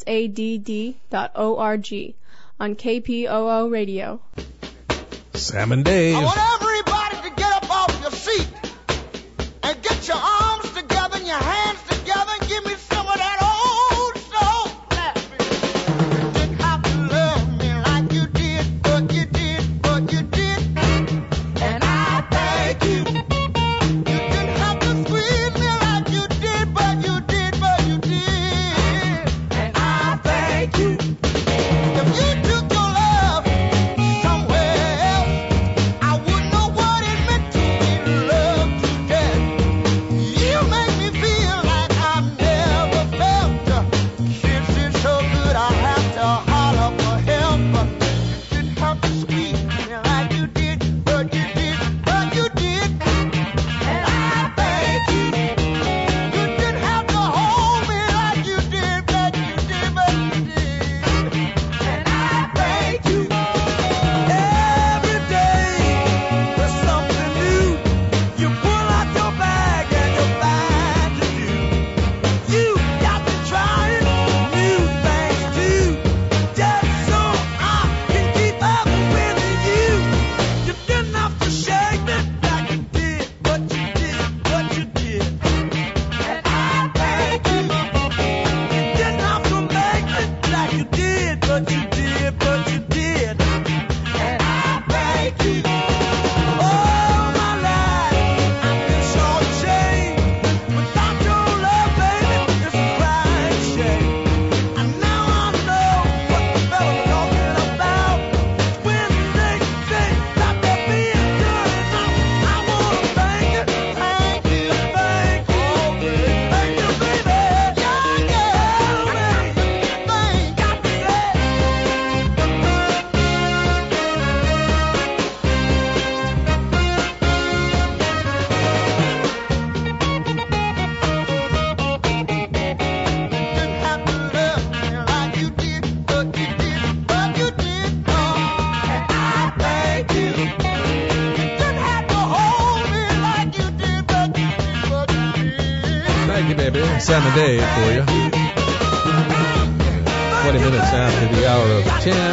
SADD.org, on KPOO Radio. Sam and Dave. I want everybody to get up off your seat and get your arms together and your hands together and give me some of that old soul. You didn't have to love me like you did, but you did, but you did. And I thank you. You didn't have to squeeze me like you did, but you did, but you did. And I thank you. If you took your love somewhere else, I wouldn't know what it meant to be loved to death. You make me feel like I've never felt. Since it's so good, I have to holler for help. You didn't have to squeeze me like you did, but you did, but you did. And I thank you. You didn't have to hold me like you did, but you did, but you did. And I thank you. Every day there's something new. You pull out your bag and you find to do. You got to try new things too, just so I can keep up with you. You didn't have to shake me like you did, but you did, but you did. And I thank you. You didn't have to make me like you did, but you did, but you did. And I thank you. All my life I've been shortchanged. Without your love, baby, it's a crying shame. And now I know what the fella's talking about when they say that they're being good enough. I wanna thank you, thank you, thank you, thank you, baby. Yeah, thank you, didn't have to love me like you did, but you did, but you did. And I thank you. You didn't have to hold me like you did, but you did, but you did. Thank you, baby. Sam and Dave for you. 20 minutes after the hour of 10.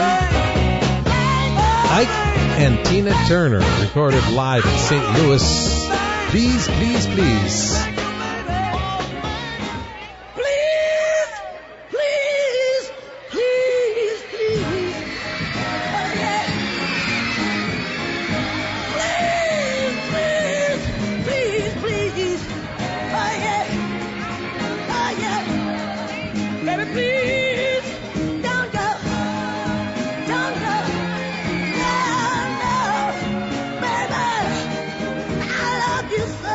Ike and Tina Turner recorded live in St. Louis. Please, please, please. Please, please, please. Please, please. Oh, yeah. Oh, yeah. Baby, please. Don't go. Don't go. No, no. Baby, I love you so.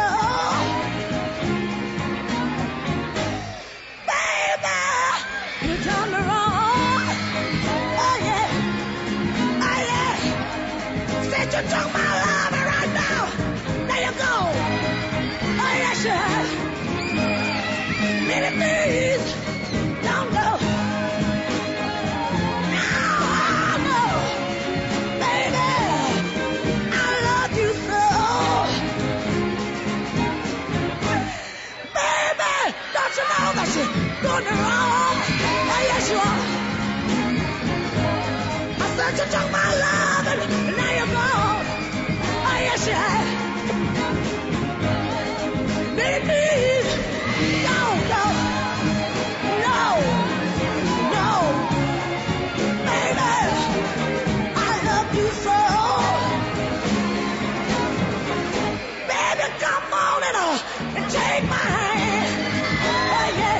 Baby, you done me wrong. Oh, yeah. Oh, yeah. Said you took my love and right now. There you go. Oh, yes, you have. Baby, please. Don't go. No, no. Baby, I love you so. But you took my love and now you're gone. Oh, yes, you have. Baby, please, don't go. No, no. Baby, I love you so. Baby, come on and take my hand. Oh, yeah.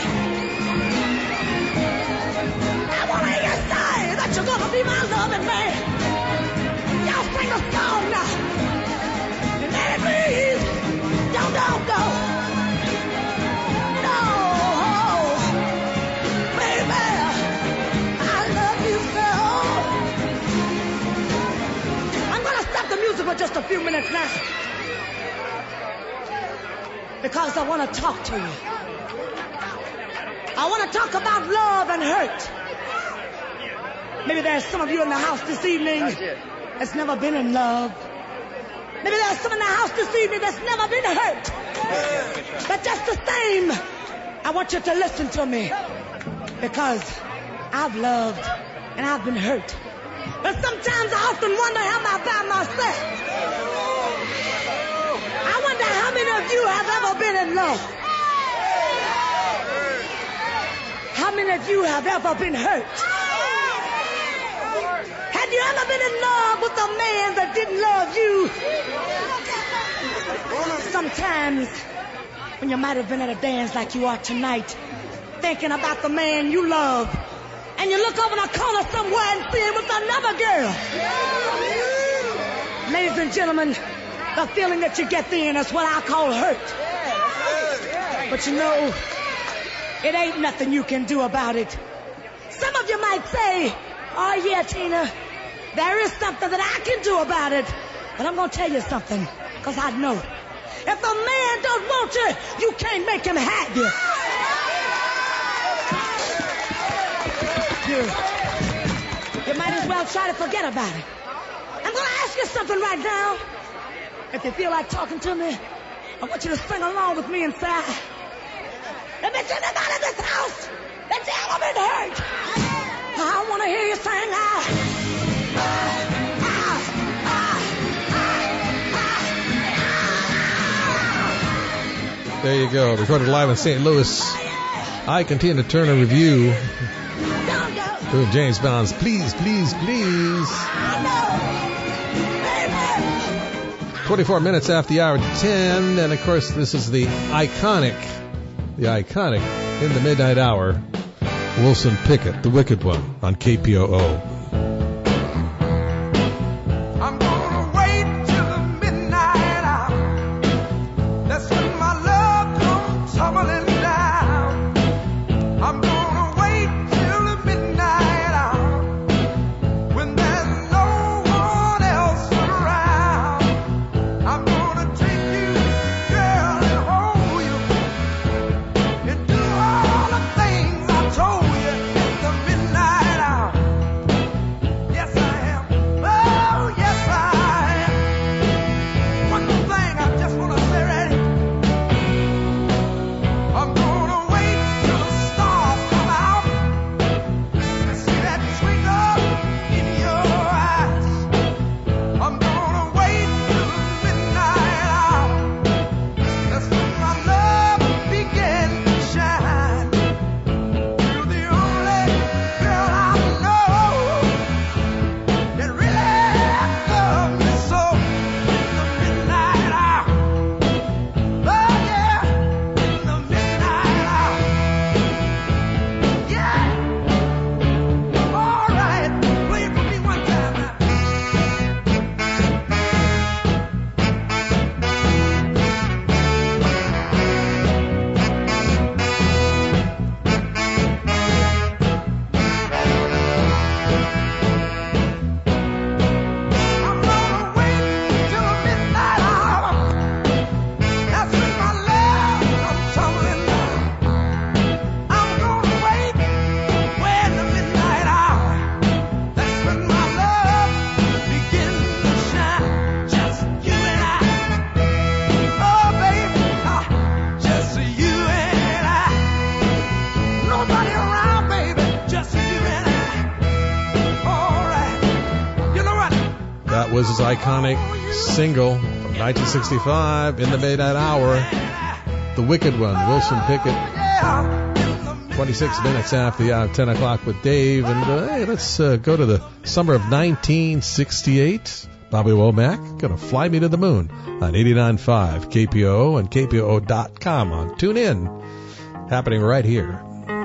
I want to hear you say that you're going to be my loving man. Y'all sing a song now. And baby, please, don't go. No, baby, I love you so. I'm going to stop the music for just a few minutes now. Because I want to talk to you. I want to talk about love and hurt. Maybe there's some of you in the house this evening that's never been in love. Maybe there's some in the house this evening that's never been hurt. But just the same, I want you to listen to me. Because I've loved and I've been hurt. But sometimes I often wonder, am I by myself? I wonder how many of you have ever been in love? How many of you have ever been hurt? Have you ever been in love with a man that didn't love you? Sometimes, when you might have been at a dance like you are tonight, thinking about the man you love, and you look over the corner somewhere and see him with another girl. Ladies and gentlemen, the feeling that you get then is what I call hurt. But you know, it ain't nothing you can do about it. Some of you might say, oh yeah, Tina, there is something that I can do about it. But I'm going to tell you something, because I know. If a man don't want you, you can't make him have you. You might as well try to forget about it. I'm going to ask you something right now. If you feel like talking to me, I want you to sing along with me inside. If it's anybody in this house that's ever been hurt, I want to hear you sing, There you go. Recorded live in St. Louis. I Tina Turner review doing James Brown's Please, Please, Please. 24 minutes after the hour 10. And of course, this is the iconic in the midnight hour, Wilson Pickett, the Wicked One, on KPOO. That was his iconic single from 1965, In the Midnight Hour, The Wicked One, Wilson Pickett. 26 minutes after the hour of 10 o'clock with Dave. And hey, let's go to the summer of 1968. Bobby Womack, gonna fly me to the moon on 89.5 KPOO and KPOO.com on TuneIn. Happening right here.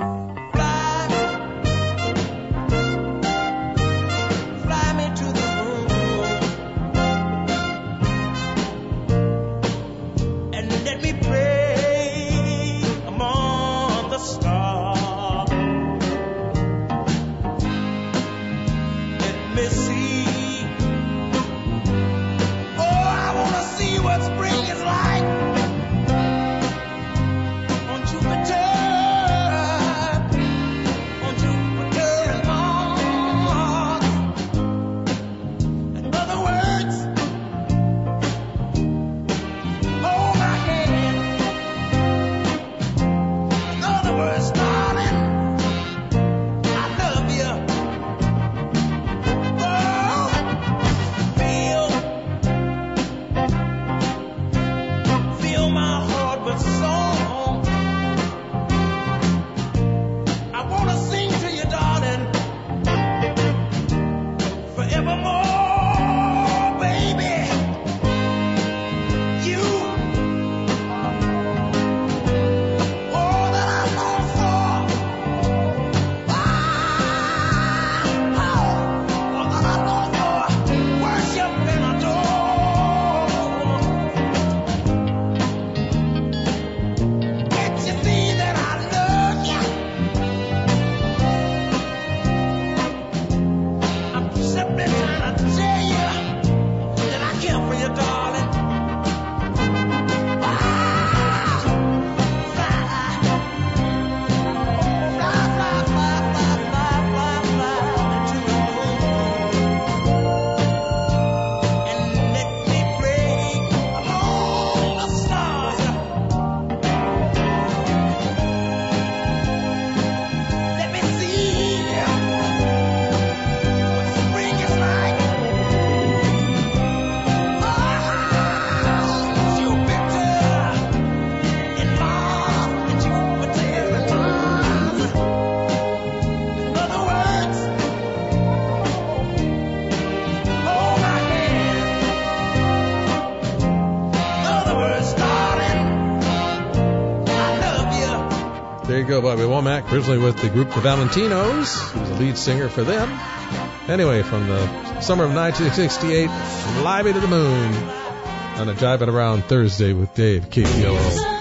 There you go, Bobby Womack, originally with the group The Valentinos. He was the lead singer for them. Anyway, from the summer of 1968, Fly Me to the Moon on a Jiving Around Thursday with Dave, KPOO.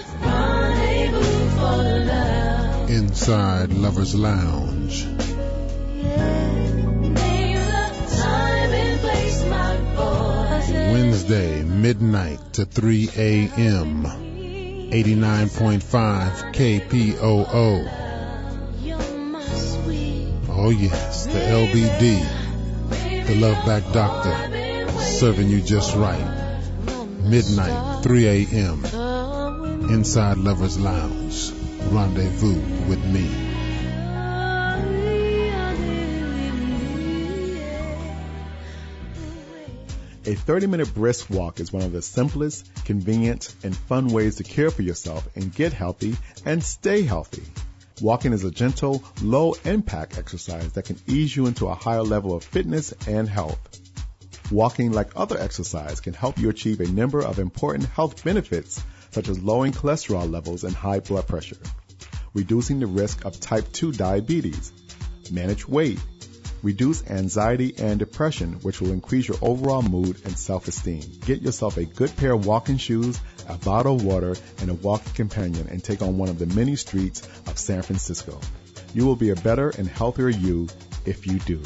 Inside Lovers Lounge. Wednesday, midnight to 3 a.m. 89.5 KPOO. Oh yes, the LBD, the Love Back Doctor, serving you just right. Midnight, 3 a.m. Inside Lovers Lounge. Rendezvous with me. A 30-minute brisk walk is one of the simplest, convenient, and fun ways to care for yourself and get healthy and stay healthy. Walking is a gentle, low-impact exercise that can ease you into a higher level of fitness and health. Walking, like other exercise, can help you achieve a number of important health benefits, such as lowering cholesterol levels and high blood pressure, reducing the risk of type 2 diabetes, manage weight, reduce anxiety and depression, which will increase your overall mood and self-esteem. Get yourself a good pair of walking shoes, a bottle of water, and a walking companion, and take on one of the many streets of San Francisco. You will be a better and healthier you if you do.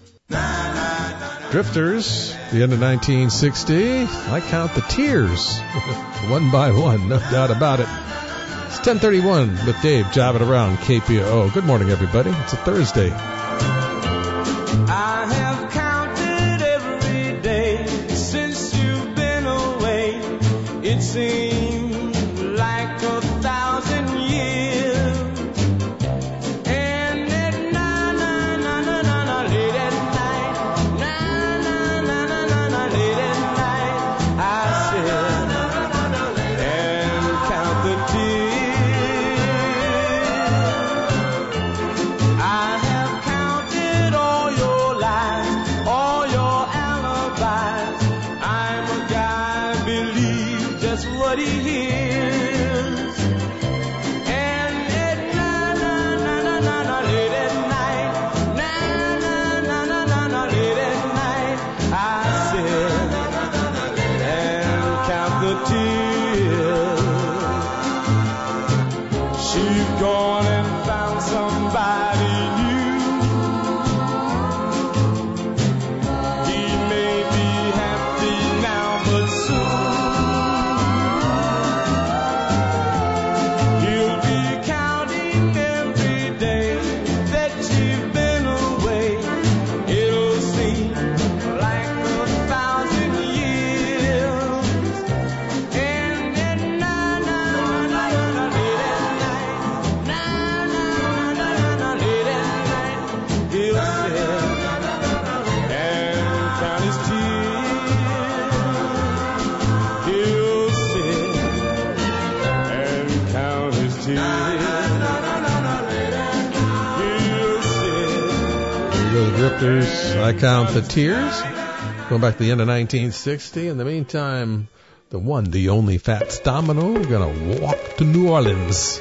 Drifters, the end of 1960. I count the tears, one by one, no doubt about it. It's 10:31 with Dave, Jiving Around KPOO. Good morning, everybody. It's a Thursday. I have counted every day since you've been away. It seems like 1,000 years. And at late at night, Drifters, I Count the Tears. Going back to the end of 1960. In the meantime, the one, the only Fats Domino. We're going to walk to New Orleans.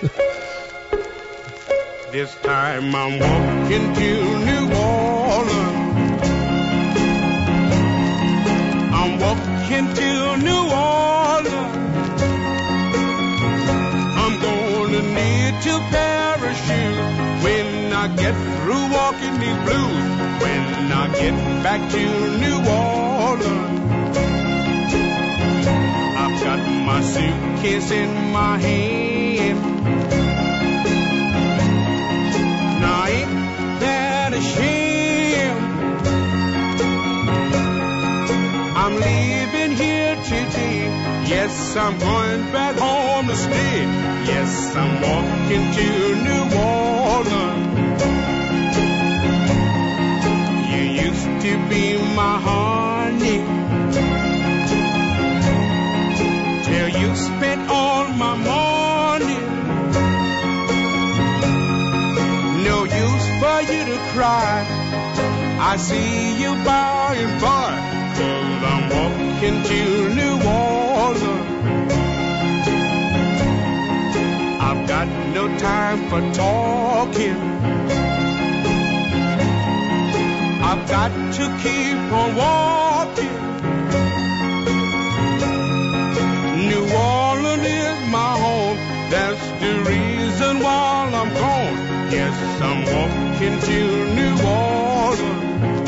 This time I'm walking to New Orleans. I'm walking to New Orleans. I'm gonna need to parachute when I get through walking these blues. When I get back to New Orleans, I've got my suitcase in my hand. Now ain't that a shame? I'm leaving here today. Yes, I'm going back home to stay. Yes, I'm walking to New Orleans. You used to be my honey till you spent all my money. No use for you to cry. I see you by and by, 'cause I'm walking to New Orleans. I've got no time for talking. I've got to keep on walking. New Orleans is my home. That's the reason why I'm gone. Yes, I'm walking to New Orleans.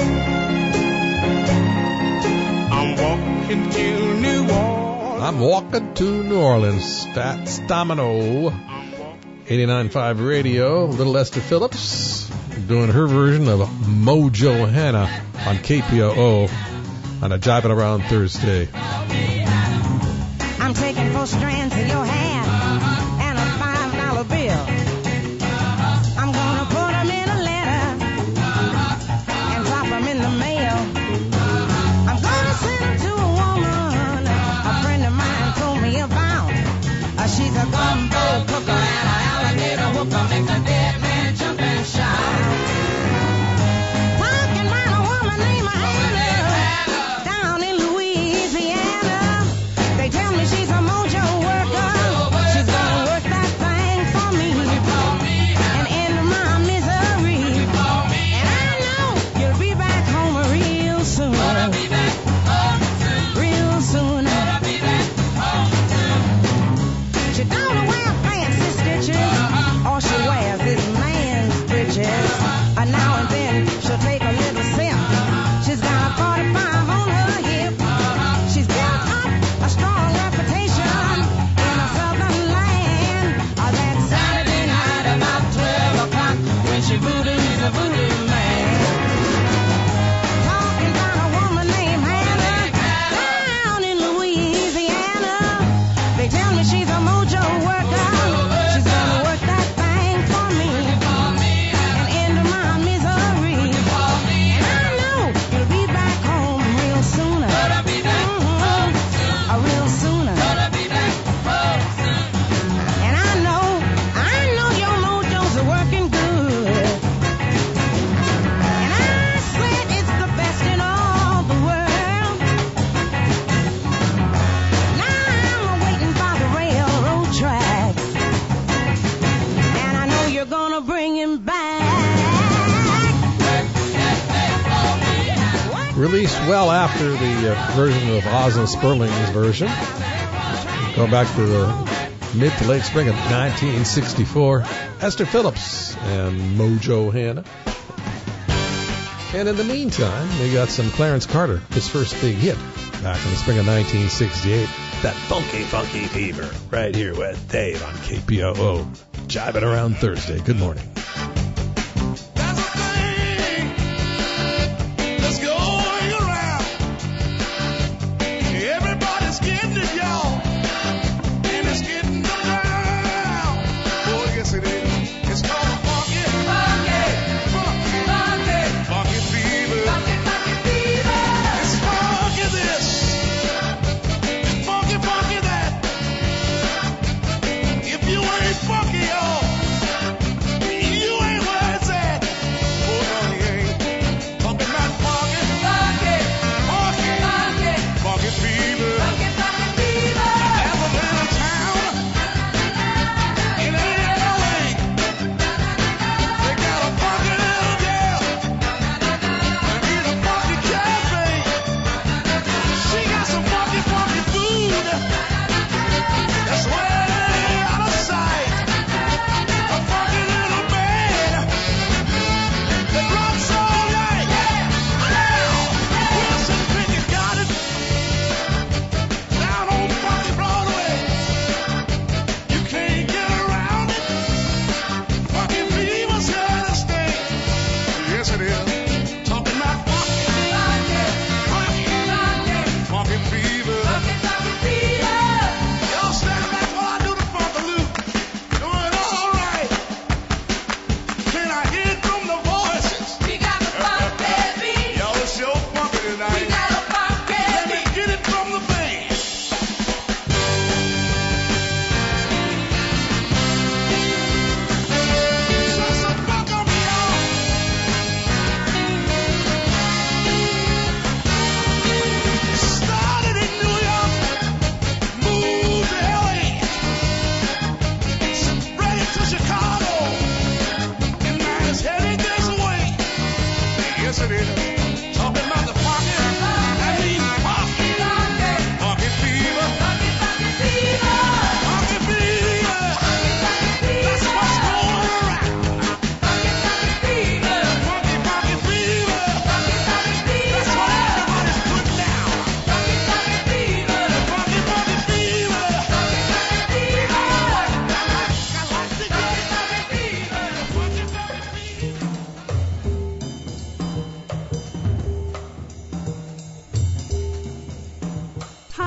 I'm walking to New Orleans. I'm walking to New Orleans. Fats Domino. 89.5 Radio. Little Esther Phillips doing her version of Mojo Hannah on KPOO on a Jiving Around Thursday. I'm taking 4 strands of your hair and a $5 bill. I'm gonna put them in a letter and drop them in the mail. I'm gonna send them to a woman a friend of mine told me about. She's a gumbo cooker and an alligator hooker, makes a dead man jump and shout. Talking about a woman named Hannah down in Louisiana. They tell me she's a mojo worker. She's gonna work that thing for me and end my misery. And I know you'll be back home real soon. Real soon. She don't wear fancy stitches, all she wears is man's britches. Now and then she'll take a little sip. She's got a 45 on her hip. She's built up a strong reputation in a southern land. That Saturday night about 12 o'clock when she voodoos a voodoo man. Talking about a woman named Hannah down in Louisiana. They tell me she's a mojo worker. She's gonna work that thing for me and end my misery. And I know you'll be back home real sooner. Real sooner. And I know your mojos are working good. And I swear it's the best in all the world. Now I'm waiting for the railroad tracks. And I know you're gonna bring him back. Released well after the version of Osmond Sperling's version. Going back to the mid to late spring of 1964. Esther Phillips and Mojo Hannah. And in the meantime, we got some Clarence Carter, his first big hit back in the spring of 1968. That funky, funky fever right here with Dave on KPOO. Jiving Around Thursday. Good morning. Let's go around. Everybody's getting it, y'all. And it's getting around. Oh, yes it is. It's called funky. Funky fever. It's funky this. It's funky that. If you ain't funky, y'all,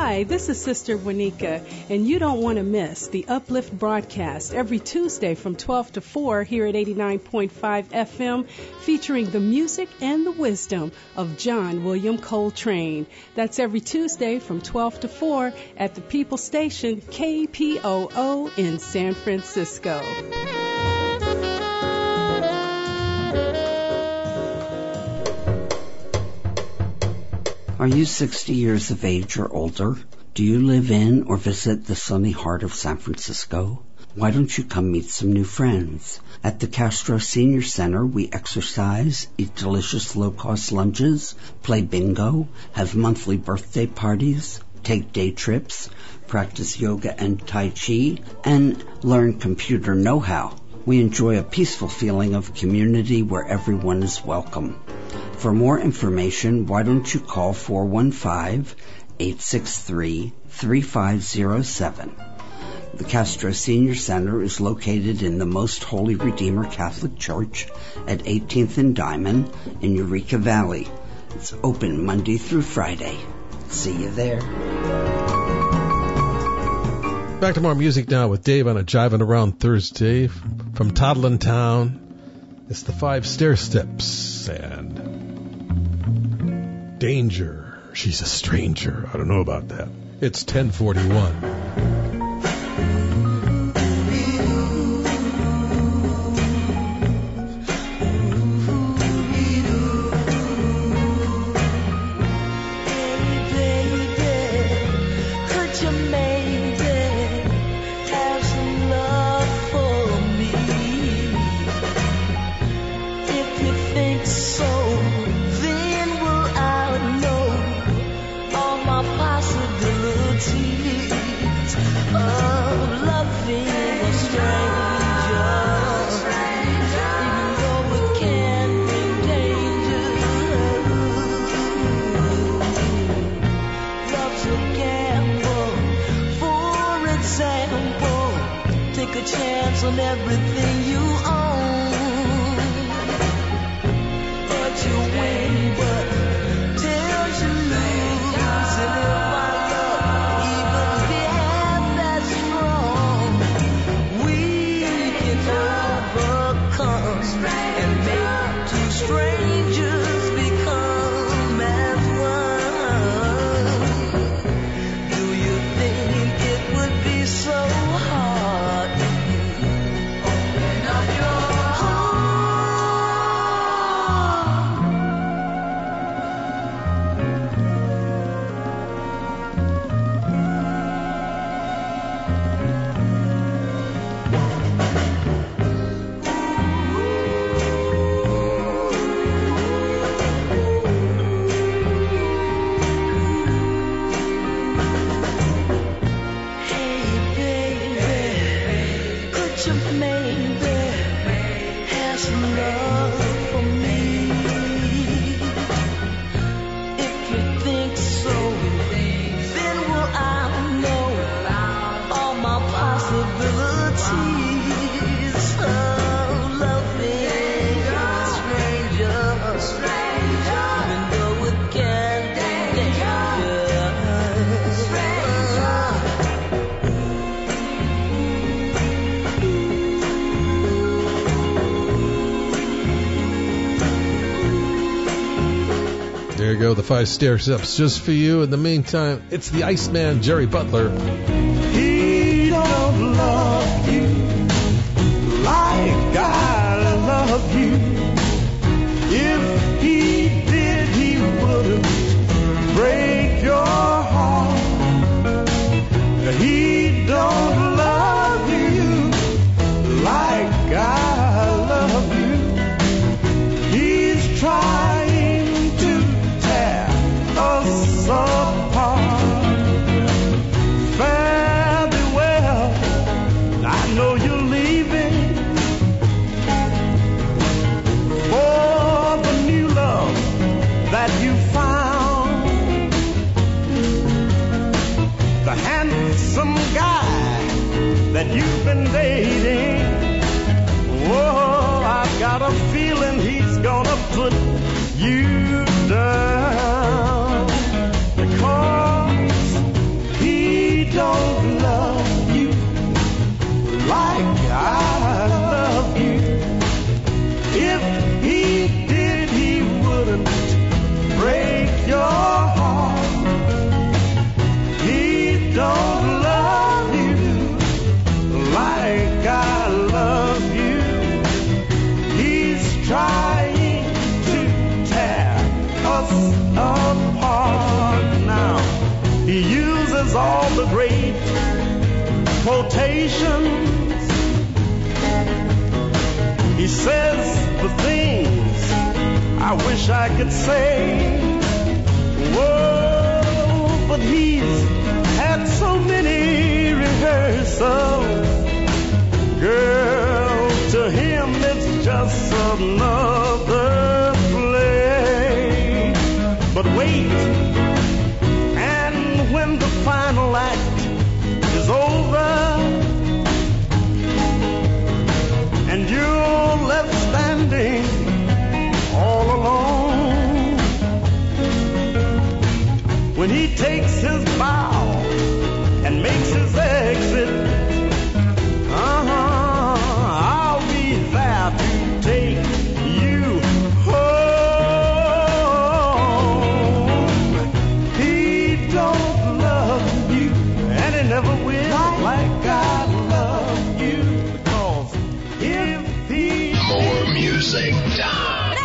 Hi, this is Sister Wanika, and you don't want to miss the Uplift broadcast every Tuesday from 12 to 4 here at 89.5 FM, featuring the music and the wisdom of John William Coltrane. That's every Tuesday from 12 to 4 at the People Station KPOO in San Francisco. Are you 60 years of age or older? Do you live in or visit the sunny heart of San Francisco? Why don't you come meet some new friends? At the Castro Senior Center, we exercise, eat delicious low-cost lunches, play bingo, have monthly birthday parties, take day trips, practice yoga and Tai Chi, and learn computer know-how. We enjoy a peaceful feeling of community where everyone is welcome. For more information, why don't you call 415-863-3507. The Castro Senior Center is located in the Most Holy Redeemer Catholic Church at 18th and Diamond in Eureka Valley. It's open Monday through Friday. See you there. Back to more music now with Dave on a Jivin' Around Thursday from Toddlin' Town. It's the 5 Stair Steps and Danger. She's a stranger. I don't know about that. It's 10:41. On everything you own, but you win, but till you lose. And if our love even be half that strong, we can overcome and make two strangers become as one. Do you think it would be so hard? There you go, the 5 Stair Steps just for you. In the meantime, it's the Iceman, Jerry Butler. He don't love you like I love you. If he did, he wouldn't break your heart. He don't love you like I love you. He's trying to tear us apart. Fare thee well, I know you're leaving for the new love that you found. The handsome guy that you've been dating. Whoa, I've got a feeling he's gonna put you down, because apart now. He uses all the great quotations. He says the things I wish I could say. Whoa, but he's had so many rehearsals. Girl, to him it's just another play. But wait, and when the final act is over and you're left standing all alone, when he takes his bow and makes his exit, I'll be there to take you home. He don't love you, and he never will, like I love you. Because if he more music time.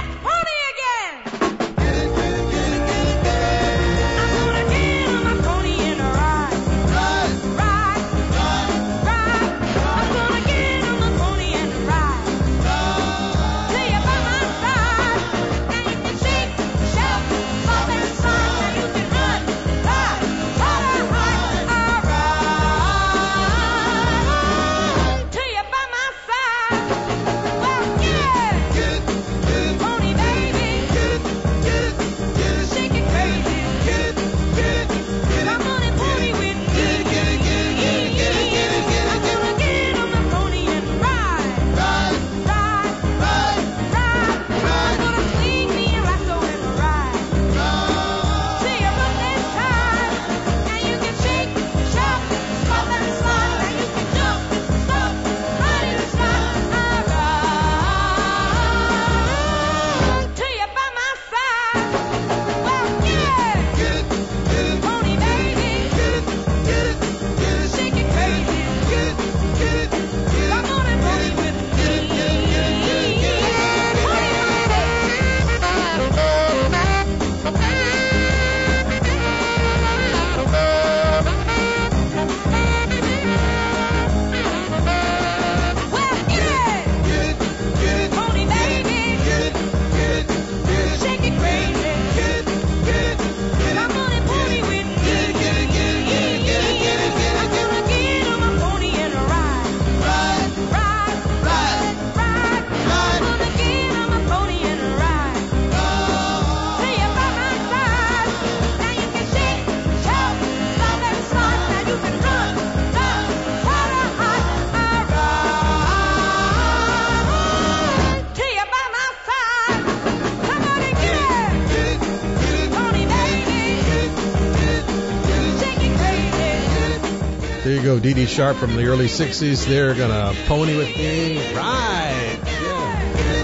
There you go, Dee Dee Sharp from the early 60s. They're going to pony with me. Right. Yeah.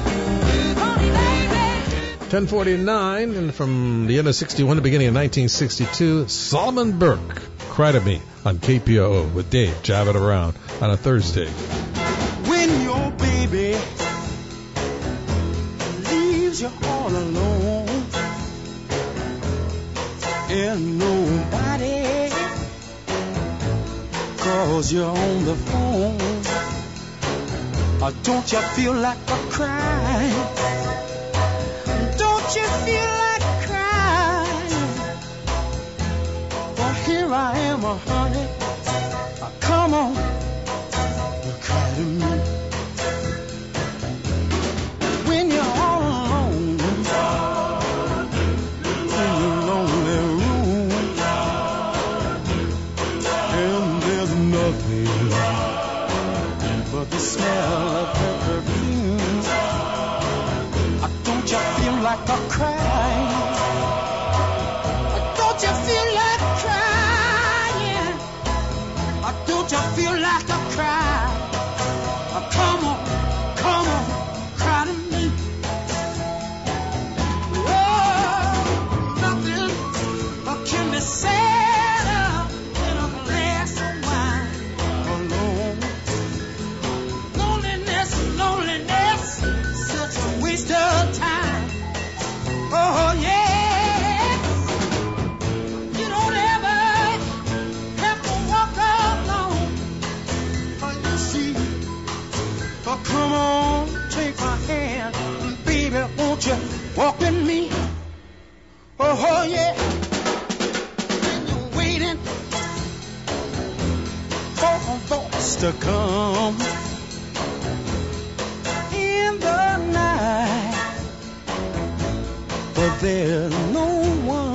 1049, and from the end of 61 to beginning of 1962, Solomon Burke, Cry to Me on KPOO with Dave jabbing around on a Thursday. When your baby leaves you all alone and nobody calls you on the phone, don't you feel like a crying? Don't you feel like crying? Well, here I am, honey. Come on, cry to me. When you're all alone in your lonely room, and there's nothing but the smell of her perfume, don't you feel like a crying? Don't you feel like crying? and you're waiting for a voice to come in the night, but there's no one.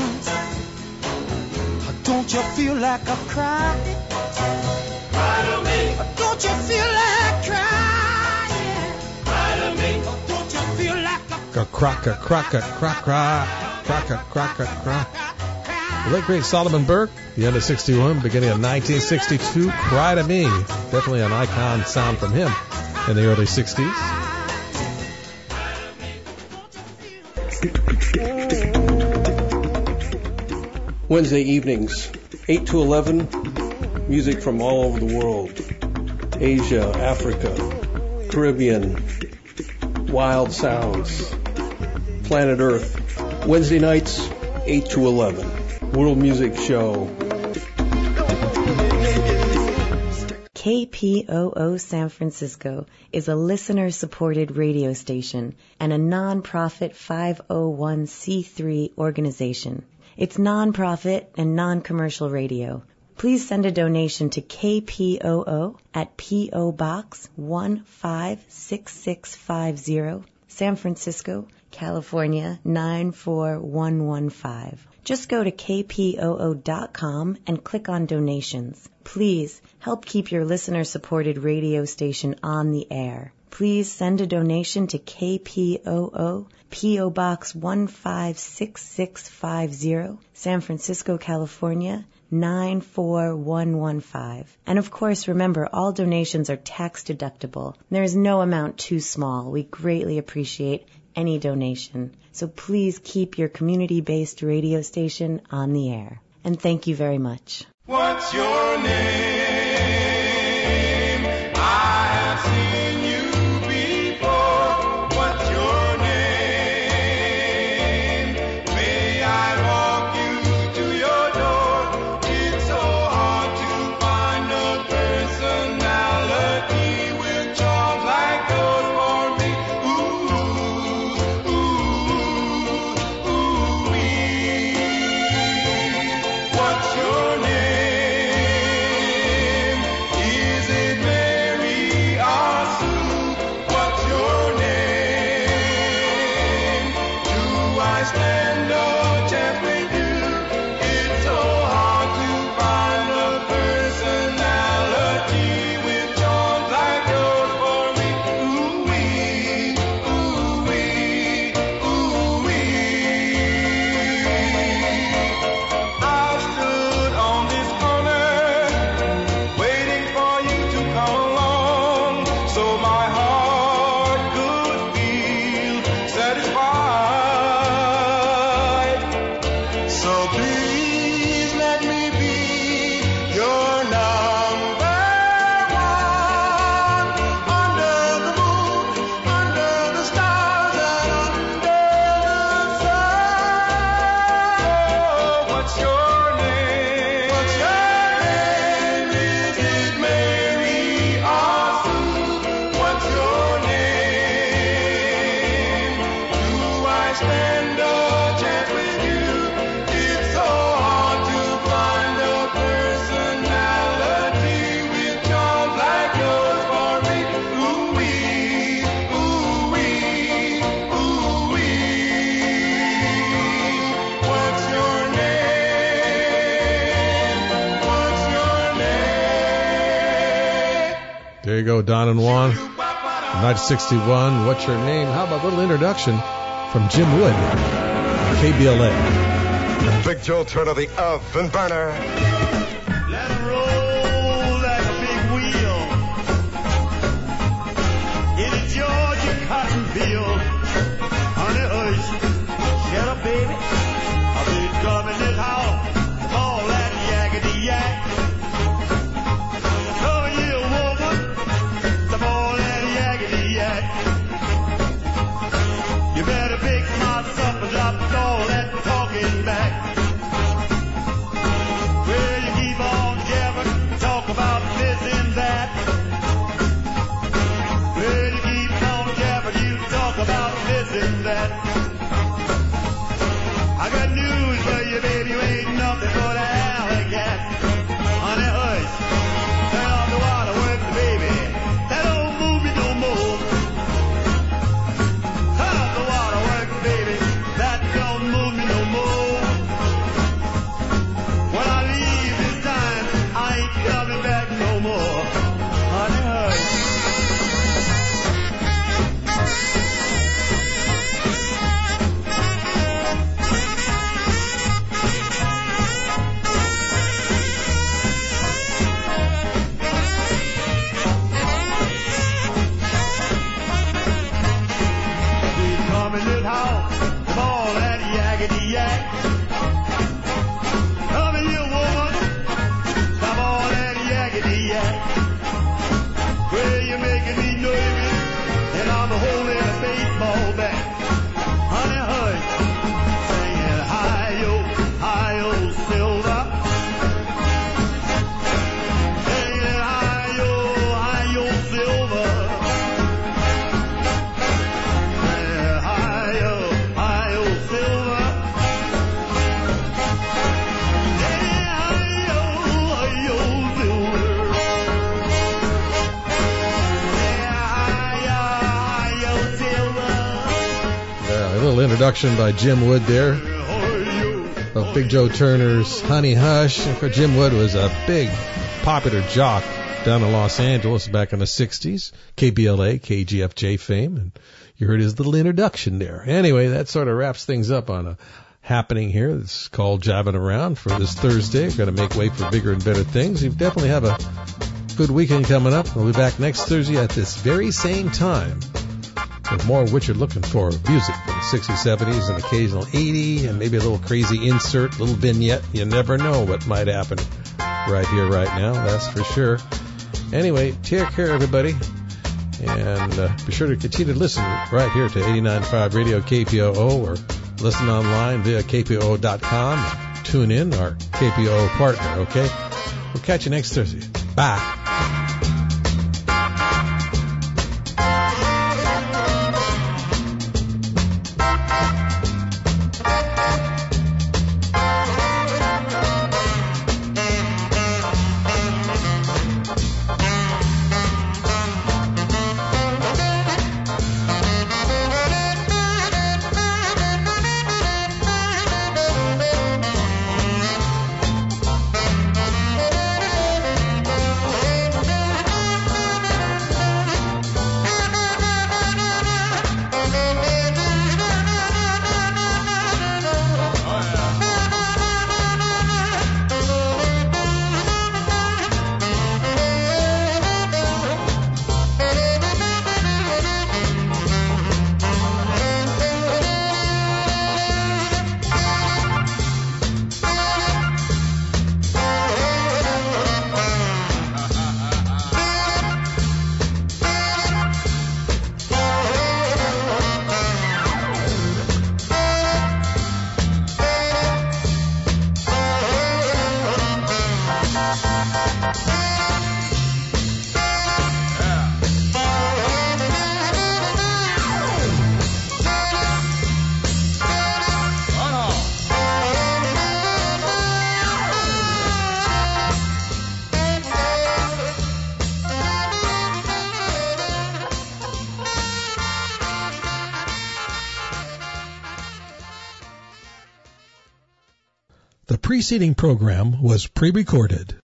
Don't you feel like a cry? Cry to me. Don't you feel like crying? Cry to me. Don't you feel like a Crock. The late great Solomon Burke, the end of 61, beginning of 1962, Cry to Me. Definitely an icon sound from him in the early 60s. Wednesday evenings, 8 to 11, music from all over the world. Asia, Africa, Caribbean, wild sounds, planet Earth. Wednesday nights, 8 to 11, World Music Show. KPOO San Francisco is a listener-supported radio station and a non-profit 501c3 organization. It's non-profit and non-commercial radio. Please send a donation to KPOO at P.O. Box 156650, San Francisco, California 94115. Just go to kpoo.com and click on donations. Please help keep your listener-supported radio station on the air. Please send a donation to KPOO, P.O. Box 156650, San Francisco, California 94115. And of course, remember, all donations are tax deductible. There is no amount too small. We greatly appreciate any donation. So please keep your community-based radio station on the air. And thank you very much. What's your name? I have seen you before. What's your name? May I walk you to your door? It's so hard to find a personality with charms like those for me. What's your name? Is it Mary or Sue? What's your name? Do I stand a chance with you? It's so hard to find a personality with charms like yours for me. Ooh-wee, ooh-wee, ooh-wee. I stood on this corner waiting for you to come along so my heart could feel satisfied. So please let me be your number one. Under the moon, under the stars, and under the sun. What's your name? What's your name? Is it Mary or Sue? What's your name? Do I stand a chance with you? It's so hard to find a personality with charms like yours for me. Ooh-wee, ooh-wee, ooh-wee. What's your name? What's your name? There you go, Don and Juan. Night 61, What's Your Name? How about a little introduction from Jim Wood, KBLA. Big Joe Turner, the oven burner. Let it roll like a big wheel. In a Georgia cotton field. Honey, hush. Shut up, baby. I've been coming this house. All that yakety yak. Come here, woman. Some all that yakety yak. You better pick my supper, drop all that talking back. Well, you off before the alley gas. Honey, hush. Turn off the waterworks, baby. That don't move me no more. Turn off the waterworks, baby. That don't move me no more. When I leave this time, I ain't coming back no more. Honey, hush. In this house, with all that yakety yak. Come here, woman, stop all that yakety yak. Well, you're making me nervous, and I'm holding a baseball bat. Honey, hush, singing hi-yo, silver. Singing hi-yo, silver. Introduction by Jim Wood there of Big Joe Turner's Honey Hush. Jim Wood was a big popular jock down in Los Angeles back in the 60s, KBLA, KGFJ fame, and you heard his little introduction there. Anyway, that sort of wraps things up on a happening here. It's called Jabbing Around for this Thursday. We're going to make way for bigger and better things. You definitely have a good weekend coming up. We'll be back next Thursday at this very same time with more of what you're looking for, music from the 60s, 70s, and occasional 80, and maybe a little crazy insert, little vignette. You never know what might happen right here, right now, that's for sure. Anyway, take care, everybody, and be sure to continue to listen right here to 89.5 Radio KPOO, or listen online via KPOO.com. Tune in, our KPOO partner, okay? We'll catch you next Thursday. Bye. The preceding program was pre-recorded.